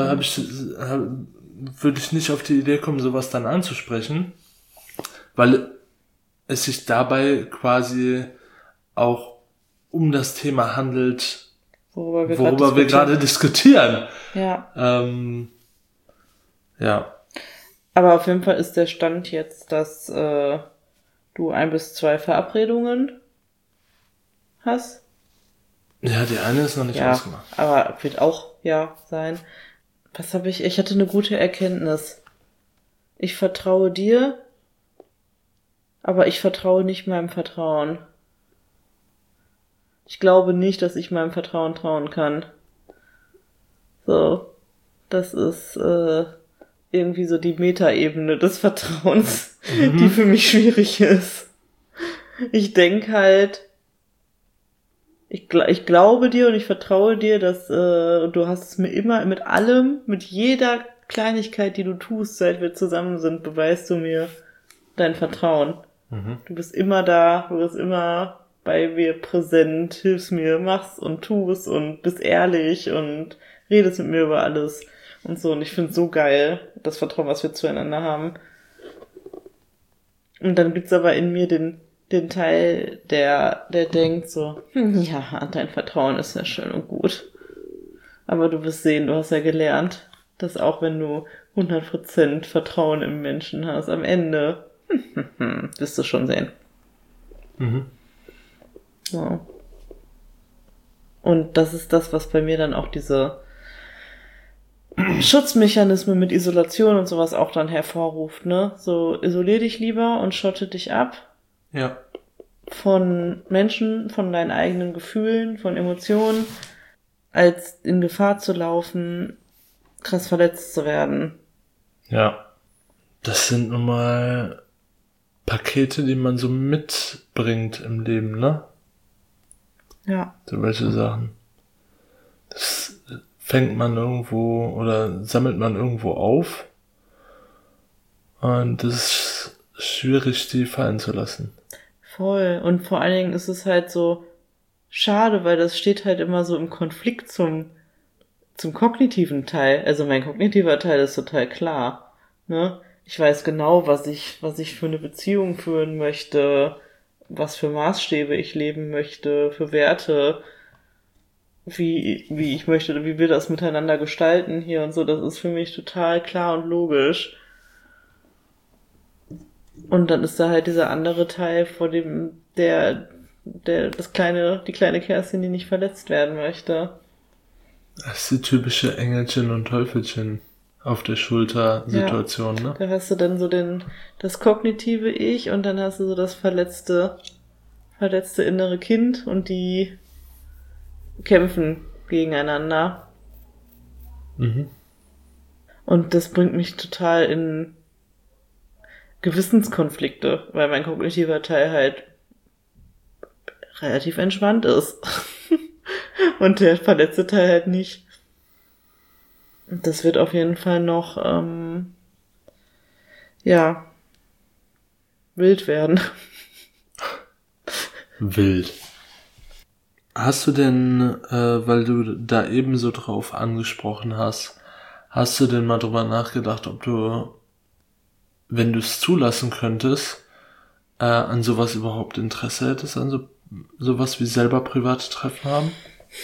Speaker 2: würde ich nicht auf die Idee kommen, sowas dann anzusprechen, weil es sich dabei quasi auch um das Thema handelt, worüber wir gerade diskutieren.
Speaker 1: Ja.
Speaker 2: Ja.
Speaker 1: Aber auf jeden Fall ist der Stand jetzt, dass du 1 bis 2 Verabredungen hast.
Speaker 2: Ja, die eine ist noch nicht ausgemacht.
Speaker 1: Aber wird auch sein. Was habe ich? Ich hatte eine gute Erkenntnis. Ich vertraue dir, aber ich vertraue nicht meinem Vertrauen. Ich glaube nicht, dass ich meinem Vertrauen trauen kann. So, das ist irgendwie so die Metaebene des Vertrauens, die für mich schwierig ist. Ich denke halt, ich glaube dir und ich vertraue dir, dass du hast es mir immer mit allem, mit jeder Kleinigkeit, die du tust, seit wir zusammen sind, beweist du mir dein Vertrauen. Du bist immer da, du bist immer bei mir präsent, hilfst mir, machst und tust und bist ehrlich und redest mit mir über alles und so. Und ich find's so geil, das Vertrauen, was wir zueinander haben. Und dann gibt's aber in mir den Teil, der denkt so, ja, dein Vertrauen ist ja schön und gut. Aber du wirst sehen, du hast ja gelernt, dass auch wenn du 100% Vertrauen im Menschen hast, am Ende wirst du schon sehen. So. Und das ist das, was bei mir dann auch diese Schutzmechanismen mit Isolation und sowas auch dann hervorruft, ne? So, isolier dich lieber und schotte dich ab.
Speaker 2: Ja.
Speaker 1: Von Menschen, von deinen eigenen Gefühlen, von Emotionen, als in Gefahr zu laufen, krass verletzt zu werden.
Speaker 2: Ja. Das sind nun mal Pakete, die man so mitbringt im Leben, ne?
Speaker 1: Ja.
Speaker 2: So welche Sachen. Das fängt man irgendwo oder sammelt man irgendwo auf. Und das ist schwierig, die fallen zu lassen.
Speaker 1: Voll. Und vor allen Dingen ist es halt so schade, weil das steht halt immer so im Konflikt zum kognitiven Teil. Also mein kognitiver Teil ist total klar, ne? Ich weiß genau, was ich für eine Beziehung führen möchte, was für Maßstäbe ich leben möchte, für Werte, wie ich möchte, wie wir das miteinander gestalten hier und so. Das ist für mich total klar und logisch. Und dann ist da halt dieser andere Teil, vor dem die kleine Kerstin, die nicht verletzt werden möchte.
Speaker 2: Das ist die typische Engelchen und Teufelchen auf der Schulter-Situation, ne?
Speaker 1: Da hast du dann so das kognitive Ich und dann hast du so das verletzte innere Kind und die kämpfen gegeneinander. Und das bringt mich total in Gewissenskonflikte, weil mein kognitiver Teil halt relativ entspannt ist. Und der verletzte Teil halt nicht. Das wird auf jeden Fall noch, wild werden.
Speaker 2: Wild. Hast du denn, weil du da eben so drauf angesprochen hast du denn mal drüber nachgedacht, ob du, wenn du es zulassen könntest, an sowas überhaupt Interesse hättest, an so sowas wie selber private Treffen haben?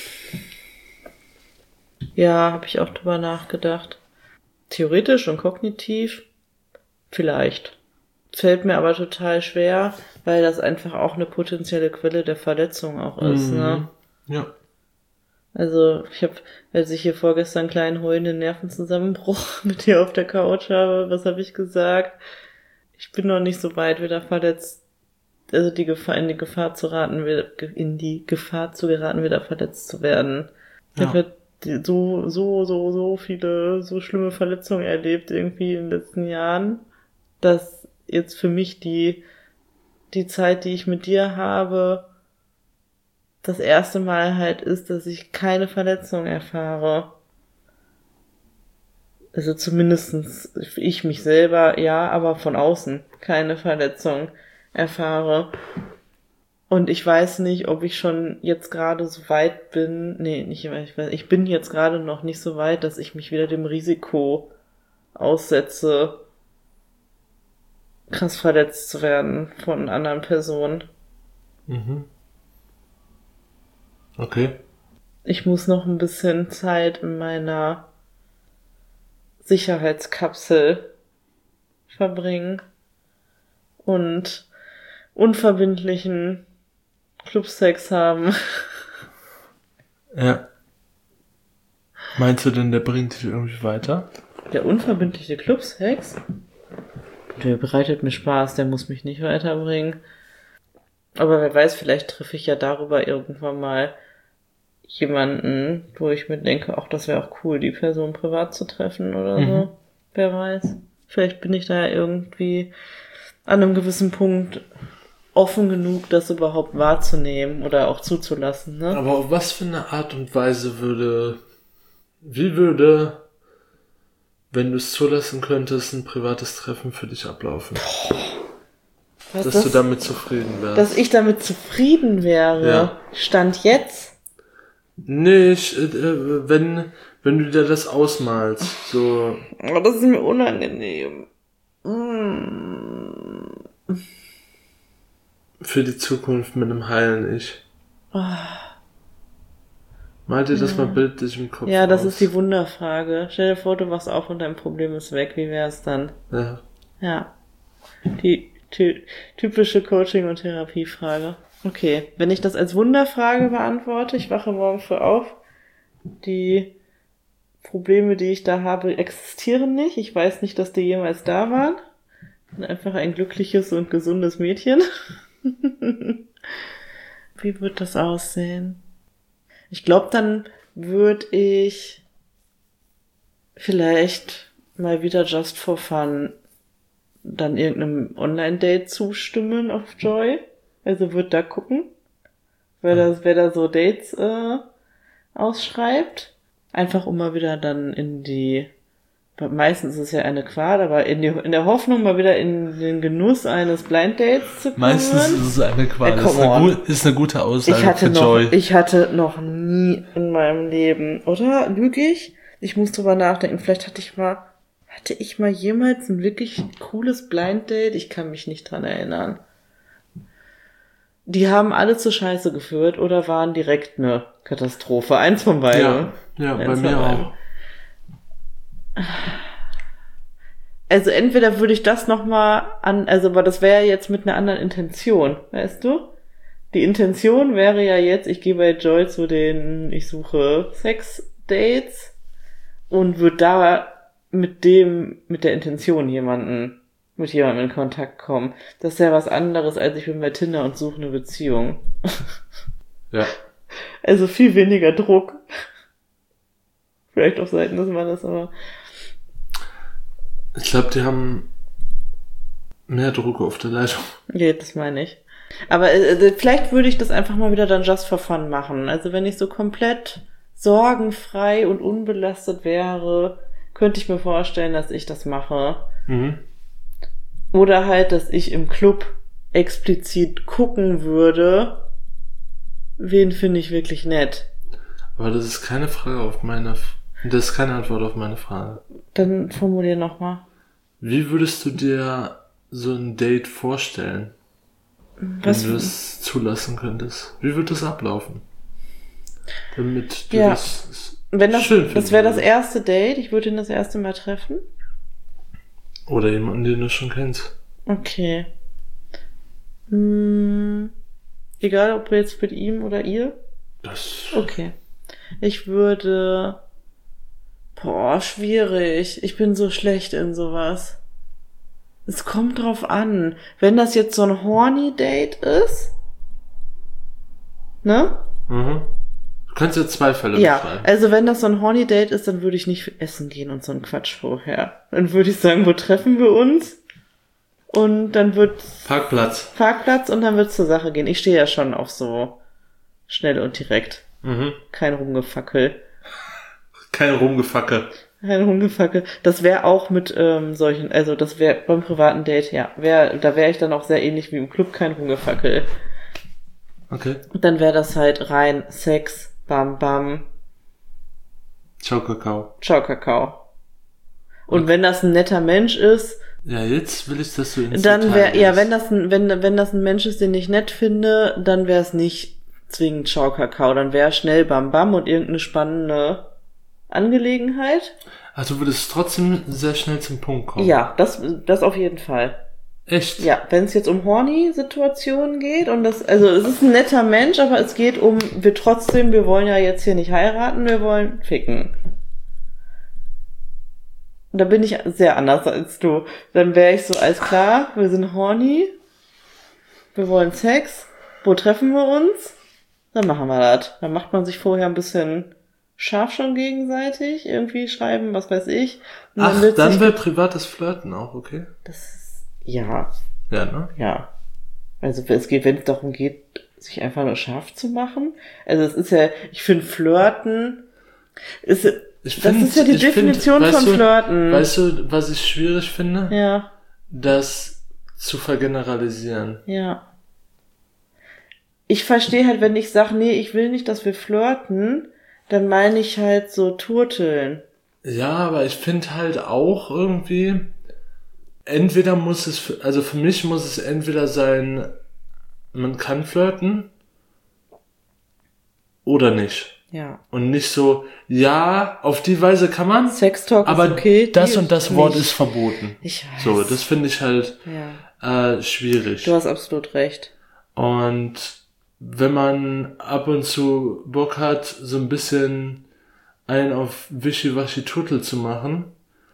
Speaker 1: Ja, habe ich auch drüber nachgedacht. Theoretisch und kognitiv vielleicht. Fällt mir aber total schwer, weil das einfach auch eine potenzielle Quelle der Verletzung auch ist, ne?
Speaker 2: Ja.
Speaker 1: Also, als ich hier vorgestern einen kleinen heulenden Nervenzusammenbruch mit dir auf der Couch habe, was habe ich gesagt? Ich bin noch nicht so weit, wieder verletzt, also in die Gefahr zu geraten, wieder verletzt zu werden. Ich
Speaker 2: Ja.
Speaker 1: habe so viele, so schlimme Verletzungen erlebt irgendwie in den letzten Jahren, dass jetzt für mich die Zeit, die ich mit dir habe, das erste Mal halt ist, dass ich keine Verletzung erfahre. Also zumindestens ich mich selber, ja, aber von außen keine Verletzung erfahre. Und ich weiß nicht, ob ich schon jetzt gerade so weit bin, ich bin jetzt gerade noch nicht so weit, dass ich mich wieder dem Risiko aussetze, krass verletzt zu werden von anderen Personen.
Speaker 2: Okay.
Speaker 1: Ich muss noch ein bisschen Zeit in meiner Sicherheitskapsel verbringen und unverbindlichen Clubsex haben.
Speaker 2: Ja. Meinst du denn, der bringt dich irgendwie weiter?
Speaker 1: Der unverbindliche Clubsex? Der bereitet mir Spaß, der muss mich nicht weiterbringen. Aber wer weiß, vielleicht treffe ich ja darüber irgendwann mal jemanden, wo ich mir denke, ach, das wäre auch cool, die Person privat zu treffen oder so. Wer weiß. Vielleicht bin ich da ja irgendwie an einem gewissen Punkt offen genug, das überhaupt wahrzunehmen oder auch zuzulassen, ne?
Speaker 2: Aber auf was für eine Art und Weise würde, wenn du es zulassen könntest, ein privates Treffen für dich ablaufen? Dass du damit zufrieden wärst.
Speaker 1: Dass ich damit zufrieden wäre.
Speaker 2: Ja.
Speaker 1: Stand jetzt?
Speaker 2: Nee, wenn du dir das ausmalst, so.
Speaker 1: Aber das ist mir unangenehm.
Speaker 2: Für die Zukunft mit einem heilen Ich. Mal dir das mal bildlich im Kopf
Speaker 1: Ja, das
Speaker 2: aus.
Speaker 1: ist die Wunderfrage. Stell dir vor, du wachst auf und dein Problem ist weg. Wie wär's dann?
Speaker 2: Ja.
Speaker 1: Ja. Die typische Coaching- und Therapiefrage. Okay, wenn ich das als Wunderfrage beantworte, ich wache morgen früh auf, die Probleme, die ich da habe, existieren nicht. Ich weiß nicht, dass die jemals da waren. Ich bin einfach ein glückliches und gesundes Mädchen. Wie wird das aussehen? Ich glaube, dann würde ich vielleicht mal wieder just for fun dann irgendeinem Online-Date zustimmen auf Joy. Also würde da gucken, wer da so Dates ausschreibt. Einfach um mal wieder dann meistens ist es ja eine Qual, aber in der Hoffnung mal wieder in den Genuss eines Blind Dates zu kommen.
Speaker 2: Meistens ist es eine Qual. Ist eine gute Aussage für Joy.
Speaker 1: Ich hatte noch nie in meinem Leben, oder? Lüge ich? Ich muss drüber nachdenken. Vielleicht hatte ich mal jemals ein wirklich cooles Blind Date? Ich kann mich nicht dran erinnern. Die haben alle zur Scheiße geführt oder waren direkt eine Katastrophe. Eins von beiden.
Speaker 2: Ja, bei mir auch.
Speaker 1: Also entweder würde ich das nochmal aber das wäre jetzt mit einer anderen Intention, weißt du? Die Intention wäre ja jetzt, ich gehe bei Joy ich suche Sex-Dates und würde da mit der Intention mit jemandem in Kontakt kommen. Das ist ja was anderes, als ich bin bei Tinder und suche eine Beziehung.
Speaker 2: Ja.
Speaker 1: Also viel weniger Druck. Vielleicht auf Seiten des Mannes, aber...
Speaker 2: Ich glaube, die haben mehr Druck auf der Leitung.
Speaker 1: Nee, das meine ich. Aber vielleicht würde ich das einfach mal wieder dann just for fun machen. Also wenn ich so komplett sorgenfrei und unbelastet wäre, könnte ich mir vorstellen, dass ich das mache. Oder halt, dass ich im Club explizit gucken würde, wen finde ich wirklich nett.
Speaker 2: Aber das ist keine das ist keine Antwort auf meine Frage.
Speaker 1: Dann formulier nochmal.
Speaker 2: Wie würdest du dir so ein Date vorstellen?
Speaker 1: Was?
Speaker 2: Wenn du es zulassen könntest. Wie würde das ablaufen? Damit du
Speaker 1: Ja.
Speaker 2: das
Speaker 1: Wenn das,
Speaker 2: schön
Speaker 1: das
Speaker 2: finden
Speaker 1: wäre das
Speaker 2: würdest.
Speaker 1: erste Date, ich würde ihn das erste Mal treffen.
Speaker 2: Oder jemanden, den du schon kennst.
Speaker 1: Okay. Egal, ob jetzt mit ihm oder ihr.
Speaker 2: Das.
Speaker 1: Okay. Ich würde... Boah, schwierig. Ich bin so schlecht in sowas. Es kommt drauf an. Wenn das jetzt so ein Horny-Date ist, ne?
Speaker 2: Mhm. Du kannst jetzt 2 Fälle
Speaker 1: Ja,
Speaker 2: beschreiben.
Speaker 1: also wenn das so ein Horny-Date ist, dann würde ich nicht essen gehen und so einen Quatsch vorher. Dann würde ich sagen, wo treffen wir uns? Und dann wird Parkplatz und dann wird's zur Sache gehen. Ich stehe ja schon auf so schnell und direkt.
Speaker 2: Mhm.
Speaker 1: Kein Rumgefackel.
Speaker 2: Kein Rumgefacke.
Speaker 1: Kein Rumgefackel. Das wäre auch mit solchen, also das wäre beim privaten Date, ja. Da wäre ich dann auch sehr ähnlich wie im Club, kein Rumgefackel.
Speaker 2: Okay.
Speaker 1: Und dann wäre das halt rein Sex, bam bam,
Speaker 2: Ciao, Kakao.
Speaker 1: ciao Kakao. Und wenn das ein netter Mensch ist,
Speaker 2: Ja, jetzt will ich, dass du ins
Speaker 1: dann
Speaker 2: Detail
Speaker 1: wäre, ja,
Speaker 2: gehst.
Speaker 1: wenn das ein Mensch ist, den ich nett finde, dann wäre es nicht zwingend ciao Kakao, dann wäre schnell bam bam und irgendeine spannende Angelegenheit.
Speaker 2: Also du würdest trotzdem sehr schnell zum Punkt kommen.
Speaker 1: Ja, das auf jeden Fall.
Speaker 2: Echt?
Speaker 1: Ja, wenn es jetzt um Horny-Situationen geht und also es ist ein netter Mensch, aber es geht um, wir wollen ja jetzt hier nicht heiraten, wir wollen ficken. Da bin ich sehr anders als du. Dann wäre ich so, alles klar, wir sind horny, wir wollen Sex, wo treffen wir uns? Dann machen wir das. Dann macht man sich vorher ein bisschen scharf schon gegenseitig, irgendwie schreiben, was weiß ich. Und
Speaker 2: Ach,
Speaker 1: wird
Speaker 2: dann
Speaker 1: sich-
Speaker 2: wäre privates Flirten auch, okay?
Speaker 1: ja,
Speaker 2: Ja, ne?
Speaker 1: ja. Also wenn es darum geht, sich einfach nur scharf zu machen. Also es ist ja, ich finde Flirten ist,
Speaker 2: Ich
Speaker 1: das ist ja die Definition von Flirten.
Speaker 2: Weißt du, was ich schwierig finde?
Speaker 1: Ja,
Speaker 2: Das zu vergeneralisieren.
Speaker 1: ja. Ich verstehe halt, wenn ich sage, nee, ich will nicht, dass wir flirten, dann meine ich halt so turteln.
Speaker 2: Ja, aber ich finde halt auch irgendwie, entweder muss es, also für mich muss es entweder sein, man kann flirten oder nicht.
Speaker 1: Ja.
Speaker 2: Und nicht so, ja, auf die Weise kann man,
Speaker 1: Sextalk
Speaker 2: aber
Speaker 1: ist okay.
Speaker 2: das
Speaker 1: die
Speaker 2: und das
Speaker 1: nicht.
Speaker 2: Wort ist verboten.
Speaker 1: Ich weiß.
Speaker 2: So, das finde ich halt
Speaker 1: Ja.
Speaker 2: schwierig.
Speaker 1: Du hast absolut recht.
Speaker 2: Und wenn man ab und zu Bock hat, so ein bisschen einen auf Wischiwaschi-Turtel zu machen,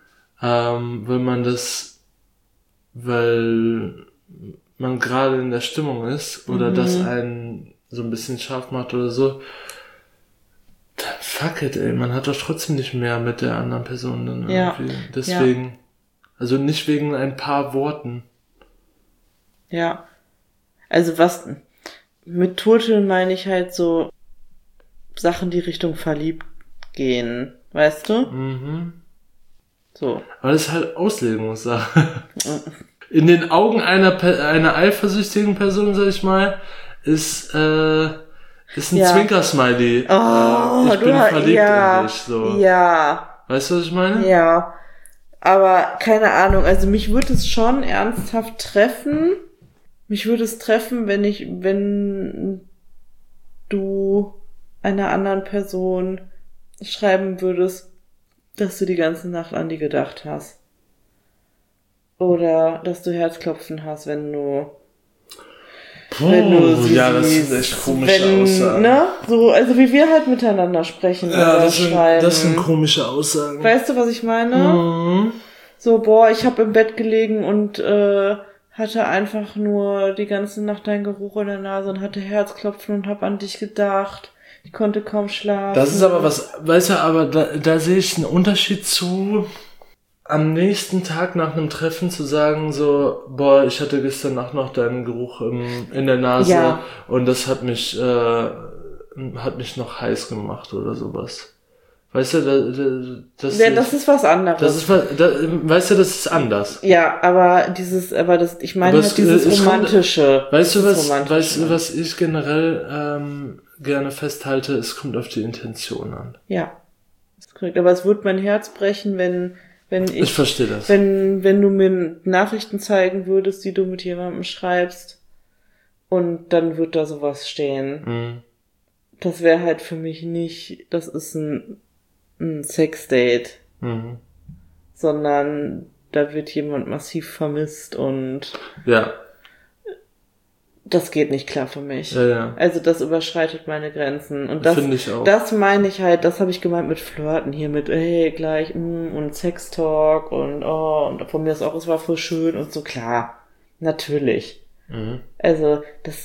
Speaker 2: weil man gerade in der Stimmung ist oder das einen so ein bisschen scharf macht oder so, dann fuck it, ey, man hat doch trotzdem nicht mehr mit der anderen Person dann
Speaker 1: Ja.
Speaker 2: irgendwie. Deswegen, also nicht wegen ein paar Worten.
Speaker 1: Ja. Also mit Turteln meine ich halt so Sachen, die Richtung verliebt gehen. Weißt du?
Speaker 2: Mhm.
Speaker 1: So.
Speaker 2: Aber das ist halt Auslegungssache. In den Augen einer eifersüchtigen Person, sag ich mal, ist ein
Speaker 1: Ja.
Speaker 2: Zwinker-Smiley.
Speaker 1: Oh,
Speaker 2: Ich bin verliebt in dich, so.
Speaker 1: Ja.
Speaker 2: Weißt du, was ich meine?
Speaker 1: Ja. Aber keine Ahnung, also mich würde es schon ernsthaft treffen. Mich würde es treffen, wenn du einer anderen Person schreiben würdest, dass du die ganze Nacht an die gedacht hast. Oder dass du Herzklopfen hast, wenn du sie
Speaker 2: ja, das
Speaker 1: siehst.
Speaker 2: sind echt komische Aussagen.
Speaker 1: Ne? So, also wie wir halt miteinander sprechen
Speaker 2: Ja,
Speaker 1: oder
Speaker 2: das
Speaker 1: schreiben.
Speaker 2: sind komische Aussagen.
Speaker 1: Weißt du, was ich meine?
Speaker 2: Mhm.
Speaker 1: So, boah, ich habe im Bett gelegen und hatte einfach nur die ganze Nacht deinen Geruch in der Nase und hatte Herzklopfen und hab an dich gedacht. Ich konnte kaum schlafen.
Speaker 2: Das ist aber was, weißt du, aber da sehe ich einen Unterschied zu, am nächsten Tag nach einem Treffen zu sagen so, boah, ich hatte gestern Nacht noch deinen Geruch in der Nase
Speaker 1: Ja.
Speaker 2: und das hat mich noch heiß gemacht oder sowas. Weißt du, das
Speaker 1: ist was anderes.
Speaker 2: weißt du, das ist anders.
Speaker 1: Ja, aber ich meine
Speaker 2: Aber
Speaker 1: halt dieses
Speaker 2: es kommt-
Speaker 1: Romantische.
Speaker 2: Weißt du,
Speaker 1: Dieses
Speaker 2: weißt
Speaker 1: Romantische.
Speaker 2: du, was ich generell gerne festhalte? Es kommt auf die Intention an.
Speaker 1: Ja, ist korrekt. Aber es wird mein Herz brechen, wenn
Speaker 2: Ich verstehe das.
Speaker 1: wenn du mir Nachrichten zeigen würdest, die du mit jemandem schreibst, und dann wird da sowas stehen.
Speaker 2: Mhm.
Speaker 1: Das wäre halt für mich nicht, das ist ein Sexdate,
Speaker 2: Mhm.
Speaker 1: sondern da wird jemand massiv vermisst und
Speaker 2: Ja.
Speaker 1: das geht nicht klar für mich.
Speaker 2: Ja.
Speaker 1: Also das überschreitet meine Grenzen. Und das
Speaker 2: finde ich auch.
Speaker 1: Das meine ich halt, das habe ich gemeint mit Flirten hier, mit hey, gleich, und Sextalk und und von mir ist auch, es war voll schön und so, klar. Natürlich.
Speaker 2: Mhm.
Speaker 1: Also,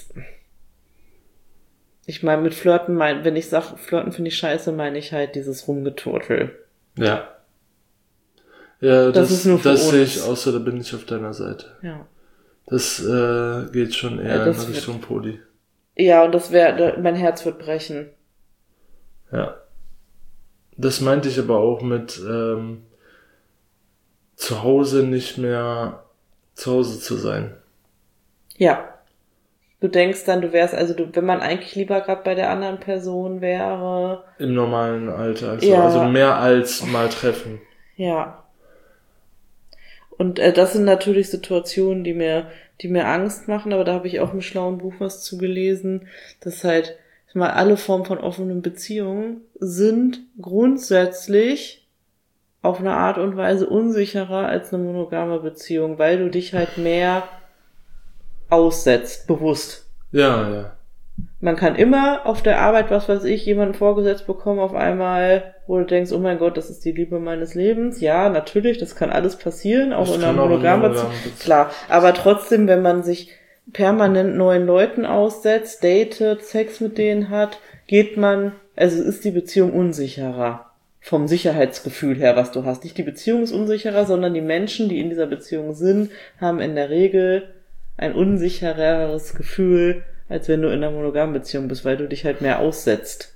Speaker 1: ich meine, mit Flirten, wenn ich sage, Flirten finde ich scheiße, meine ich halt dieses Rumgeturtel.
Speaker 2: Ja. Ja,
Speaker 1: Das ist nur für
Speaker 2: das sehe
Speaker 1: uns.
Speaker 2: ich auch so, da bin ich auf deiner Seite.
Speaker 1: Ja.
Speaker 2: Das geht schon eher in Richtung Poli.
Speaker 1: Ja, und mein Herz wird brechen.
Speaker 2: Ja. Das meinte ich aber auch mit zu Hause nicht mehr zu Hause zu sein.
Speaker 1: Ja. Du denkst dann, wenn man eigentlich lieber gerade bei der anderen Person wäre.
Speaker 2: Im normalen Alltag.
Speaker 1: Ja.
Speaker 2: Also mehr als mal treffen.
Speaker 1: Ja. Und das sind natürlich Situationen, die mir Angst machen, aber da habe ich auch im schlauen Buch was zu gelesen, dass halt mal alle Formen von offenen Beziehungen sind grundsätzlich auf eine Art und Weise unsicherer als eine monogame Beziehung, weil du dich halt mehr aussetzt, bewusst.
Speaker 2: Ja.
Speaker 1: Man kann immer auf der Arbeit, was weiß ich, jemanden vorgesetzt bekommen auf einmal, wo du denkst, oh mein Gott, das ist die Liebe meines Lebens. Ja, natürlich, das kann alles passieren, auch in einer monogamen Beziehung. Klar, aber trotzdem, wenn man sich permanent neuen Leuten aussetzt, datet, Sex mit denen hat, ist die Beziehung unsicherer. Vom Sicherheitsgefühl her, was du hast. Nicht die Beziehung ist unsicherer, sondern die Menschen, die in dieser Beziehung sind, haben in der Regel ein unsichereres Gefühl, als wenn du in einer monogamen Beziehung bist, weil du dich halt mehr aussetzt.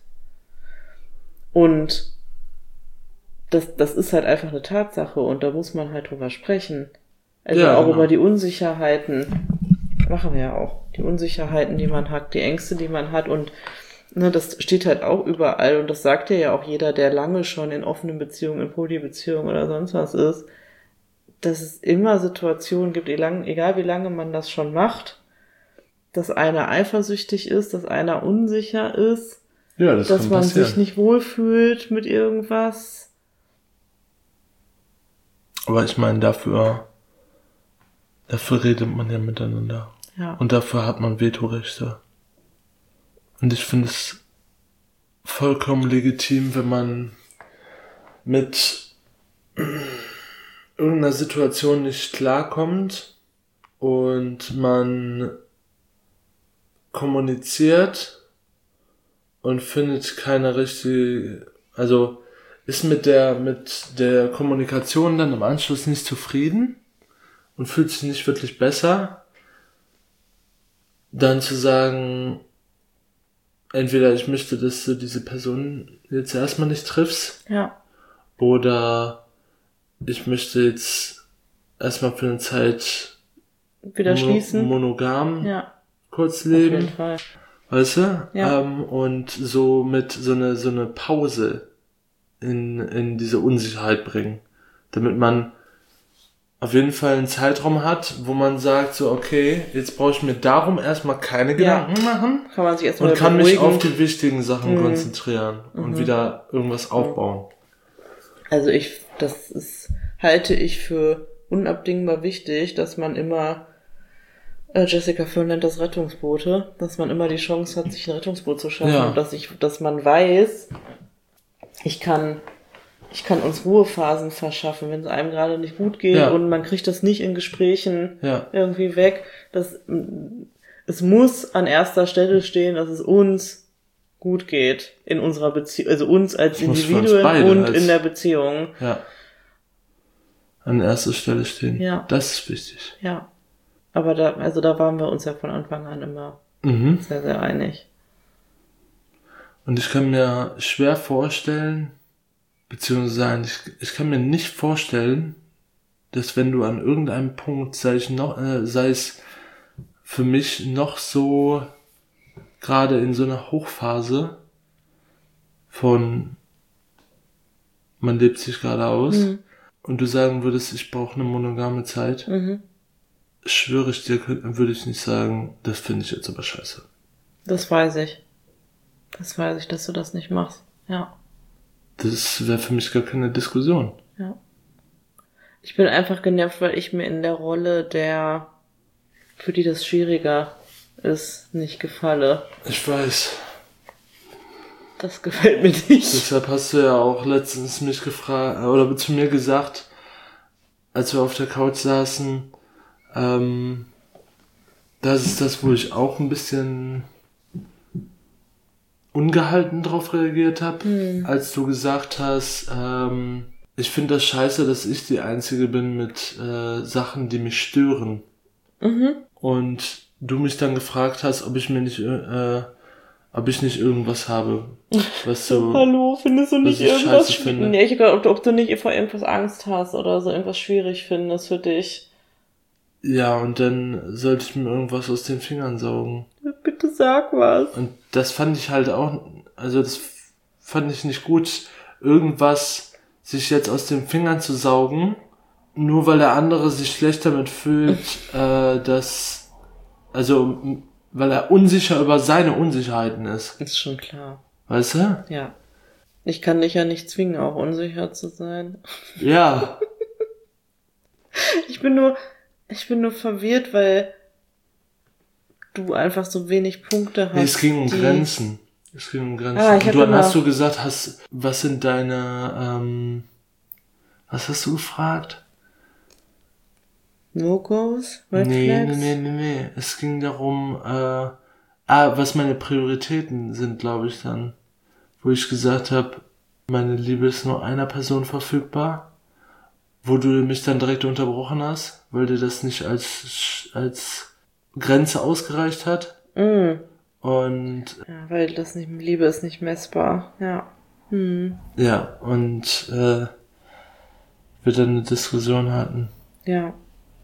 Speaker 1: Und das ist halt einfach eine Tatsache und da muss man halt drüber sprechen. Also ja, auch genau. Über die Unsicherheiten, machen wir ja auch, die Unsicherheiten, die man hat, die Ängste, die man hat und das steht halt auch überall und das sagt ja auch jeder, der lange schon in offenen Beziehungen, in Polybeziehungen oder sonst was ist, dass es immer Situationen gibt, egal wie lange man das schon macht, dass einer eifersüchtig ist, dass einer unsicher ist,
Speaker 2: ja, dass man
Speaker 1: sich nicht wohlfühlt mit irgendwas.
Speaker 2: Aber ich meine, dafür redet man ja miteinander.
Speaker 1: Ja.
Speaker 2: Und dafür hat man Vetorechte. Und ich finde es vollkommen legitim, wenn man mit irgendeiner Situation nicht klarkommt und man kommuniziert und findet keine richtige, also ist mit der Kommunikation dann im Anschluss nicht zufrieden und fühlt sich nicht wirklich besser, dann zu sagen, entweder ich möchte, dass du diese Person jetzt erstmal nicht triffst,
Speaker 1: ja,
Speaker 2: oder ich möchte jetzt erstmal für eine Zeit
Speaker 1: wieder schließen,
Speaker 2: monogam
Speaker 1: ja,
Speaker 2: kurz leben,
Speaker 1: auf jeden Fall.
Speaker 2: Weißt du?
Speaker 1: Ja.
Speaker 2: Und so mit so eine Pause in diese Unsicherheit bringen, damit man auf jeden Fall einen Zeitraum hat, wo man sagt so, okay, jetzt brauche ich mir darum erstmal keine Gedanken machen,
Speaker 1: kann man sich erstmal
Speaker 2: und kann mich auf die wichtigen Sachen konzentrieren und wieder irgendwas aufbauen.
Speaker 1: Also halte ich für unabdingbar wichtig, dass man immer, Jessica Föhn nennt das Rettungsboote, dass man immer die Chance hat, sich ein Rettungsboot zu schaffen,
Speaker 2: Ja.
Speaker 1: und dass man weiß, ich kann uns Ruhephasen verschaffen, wenn es einem gerade nicht gut geht, und man kriegt das nicht in Gesprächen irgendwie weg. Es muss an erster Stelle stehen, dass es uns gut geht in unserer Beziehung, also uns als Individuen und in der Beziehung.
Speaker 2: Ja. An erster Stelle stehen.
Speaker 1: Ja.
Speaker 2: Das ist wichtig.
Speaker 1: Ja. Aber da waren wir uns ja von Anfang an immer sehr, sehr einig.
Speaker 2: Und ich kann mir schwer vorstellen, beziehungsweise ich kann mir nicht vorstellen, dass wenn du an irgendeinem Punkt, sei es für mich noch so gerade in so einer Hochphase von man lebt sich gerade aus und du sagen würdest, ich brauche eine monogame Zeit, schwöre ich dir, würde ich nicht sagen, das finde ich jetzt aber scheiße.
Speaker 1: Das weiß ich. Das weiß ich, dass du das nicht machst. Ja.
Speaker 2: Das wäre für mich gar keine Diskussion.
Speaker 1: Ja. Ich bin einfach genervt, weil ich mir in der Rolle der, für die das schwieriger ist, nicht gefalle.
Speaker 2: Ich weiß.
Speaker 1: Das gefällt mir nicht.
Speaker 2: Deshalb hast du ja auch letztens mich gefragt, oder zu mir gesagt, als wir auf der Couch saßen, das ist das, wo ich auch ein bisschen ungehalten drauf reagiert habe, als du gesagt hast, ich finde das scheiße, dass ich die Einzige bin mit Sachen, die mich stören. Und du mich dann gefragt hast, ob ich nicht irgendwas habe, was so...
Speaker 1: Hallo, findest du nicht
Speaker 2: was ich
Speaker 1: irgendwas?
Speaker 2: scheiße finde.
Speaker 1: Nee, ich glaube, ob du nicht vor irgendwas Angst hast oder so irgendwas schwierig findest für dich.
Speaker 2: Ja, und dann sollte ich mir irgendwas aus den Fingern saugen.
Speaker 1: Bitte sag was.
Speaker 2: Und das fand ich halt auch, also das fand ich nicht gut, irgendwas sich jetzt aus den Fingern zu saugen, nur weil der andere sich schlecht damit fühlt, weil er unsicher über seine Unsicherheiten ist.
Speaker 1: Ist schon klar.
Speaker 2: Weißt du?
Speaker 1: Ja. Ich kann dich ja nicht zwingen, auch unsicher zu sein.
Speaker 2: Ja.
Speaker 1: Ich bin nur verwirrt, weil du einfach so wenig Punkte hast.
Speaker 2: Nee, es ging um Grenzen.
Speaker 1: Ah,
Speaker 2: und dann hast du gesagt, was sind deine, was hast du gefragt?
Speaker 1: No-Gos? Red Flags?
Speaker 2: Nee. Es ging darum, was meine Prioritäten sind, glaube ich dann. Wo ich gesagt habe, meine Liebe ist nur einer Person verfügbar. Wo du mich dann direkt unterbrochen hast, weil dir das nicht als Grenze ausgereicht hat. Und
Speaker 1: ja, weil Liebe ist nicht messbar. Ja.
Speaker 2: ja, und wir dann eine Diskussion hatten.
Speaker 1: Ja.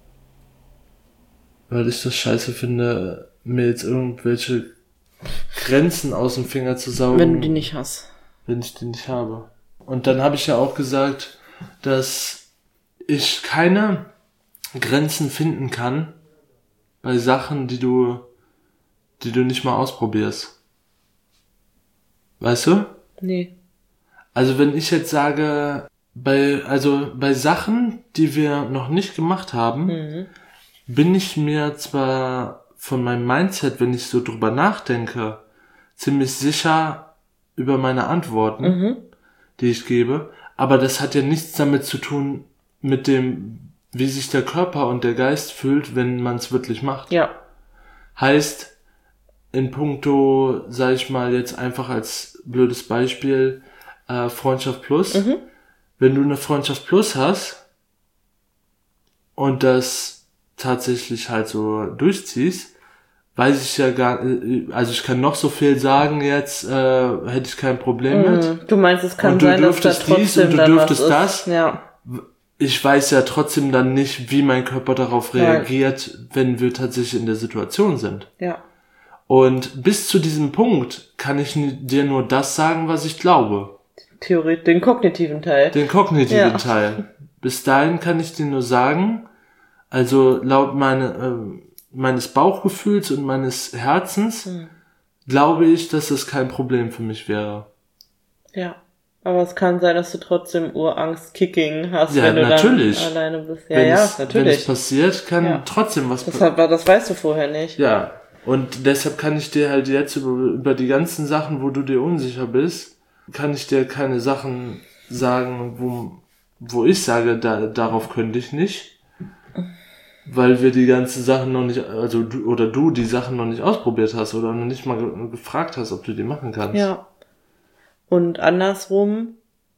Speaker 2: Weil ich das scheiße finde, mir jetzt irgendwelche Grenzen aus dem Finger zu saugen.
Speaker 1: Wenn du die nicht hast.
Speaker 2: Wenn ich die nicht habe. Und dann habe ich ja auch gesagt, dass ich keine Grenzen finden kann bei Sachen, die du nicht mal ausprobierst. Weißt du?
Speaker 1: Nee.
Speaker 2: Also wenn ich jetzt sage, bei Sachen, die wir noch nicht gemacht haben, bin ich mir zwar von meinem Mindset, wenn ich so drüber nachdenke, ziemlich sicher über meine Antworten, die ich gebe, aber das hat ja nichts damit zu tun, mit dem, wie sich der Körper und der Geist fühlt, wenn man es wirklich macht.
Speaker 1: Ja.
Speaker 2: Heißt, in puncto, sag ich mal jetzt einfach als blödes Beispiel, Freundschaft Plus. Wenn du eine Freundschaft Plus hast und das tatsächlich halt so durchziehst, weiß ich ja gar nicht, also ich kann noch so viel sagen jetzt, hätte ich kein Problem mit.
Speaker 1: Du meinst, es kann
Speaker 2: und du
Speaker 1: sein, dass da
Speaker 2: dürftest
Speaker 1: trotzdem
Speaker 2: dies und du
Speaker 1: dann
Speaker 2: dürftest
Speaker 1: was
Speaker 2: das.
Speaker 1: ist. Ja.
Speaker 2: Ich weiß ja trotzdem dann nicht, wie mein Körper darauf reagiert, wenn wir tatsächlich in der Situation sind.
Speaker 1: Ja.
Speaker 2: Und bis zu diesem Punkt kann ich dir nur das sagen, was ich glaube.
Speaker 1: Theorie, den kognitiven Teil.
Speaker 2: Den kognitiven Teil. Bis dahin kann ich dir nur sagen, also laut meines Bauchgefühls und meines Herzens, glaube ich, dass das kein Problem für mich wäre.
Speaker 1: Ja. Aber es kann sein, dass du trotzdem Urangst-Kicking hast,
Speaker 2: Ja,
Speaker 1: wenn du
Speaker 2: natürlich.
Speaker 1: dann alleine bist. Ja, natürlich.
Speaker 2: Wenn es passiert, kann trotzdem was passieren.
Speaker 1: Das weißt du vorher nicht.
Speaker 2: Ja, und deshalb kann ich dir halt jetzt über die ganzen Sachen, wo du dir unsicher bist, kann ich dir keine Sachen sagen, wo ich sage, darauf könnte ich nicht. Weil wir die ganzen Sachen noch nicht, also du die Sachen noch nicht ausprobiert hast oder noch nicht mal gefragt hast, ob du die machen kannst.
Speaker 1: Ja. Und andersrum,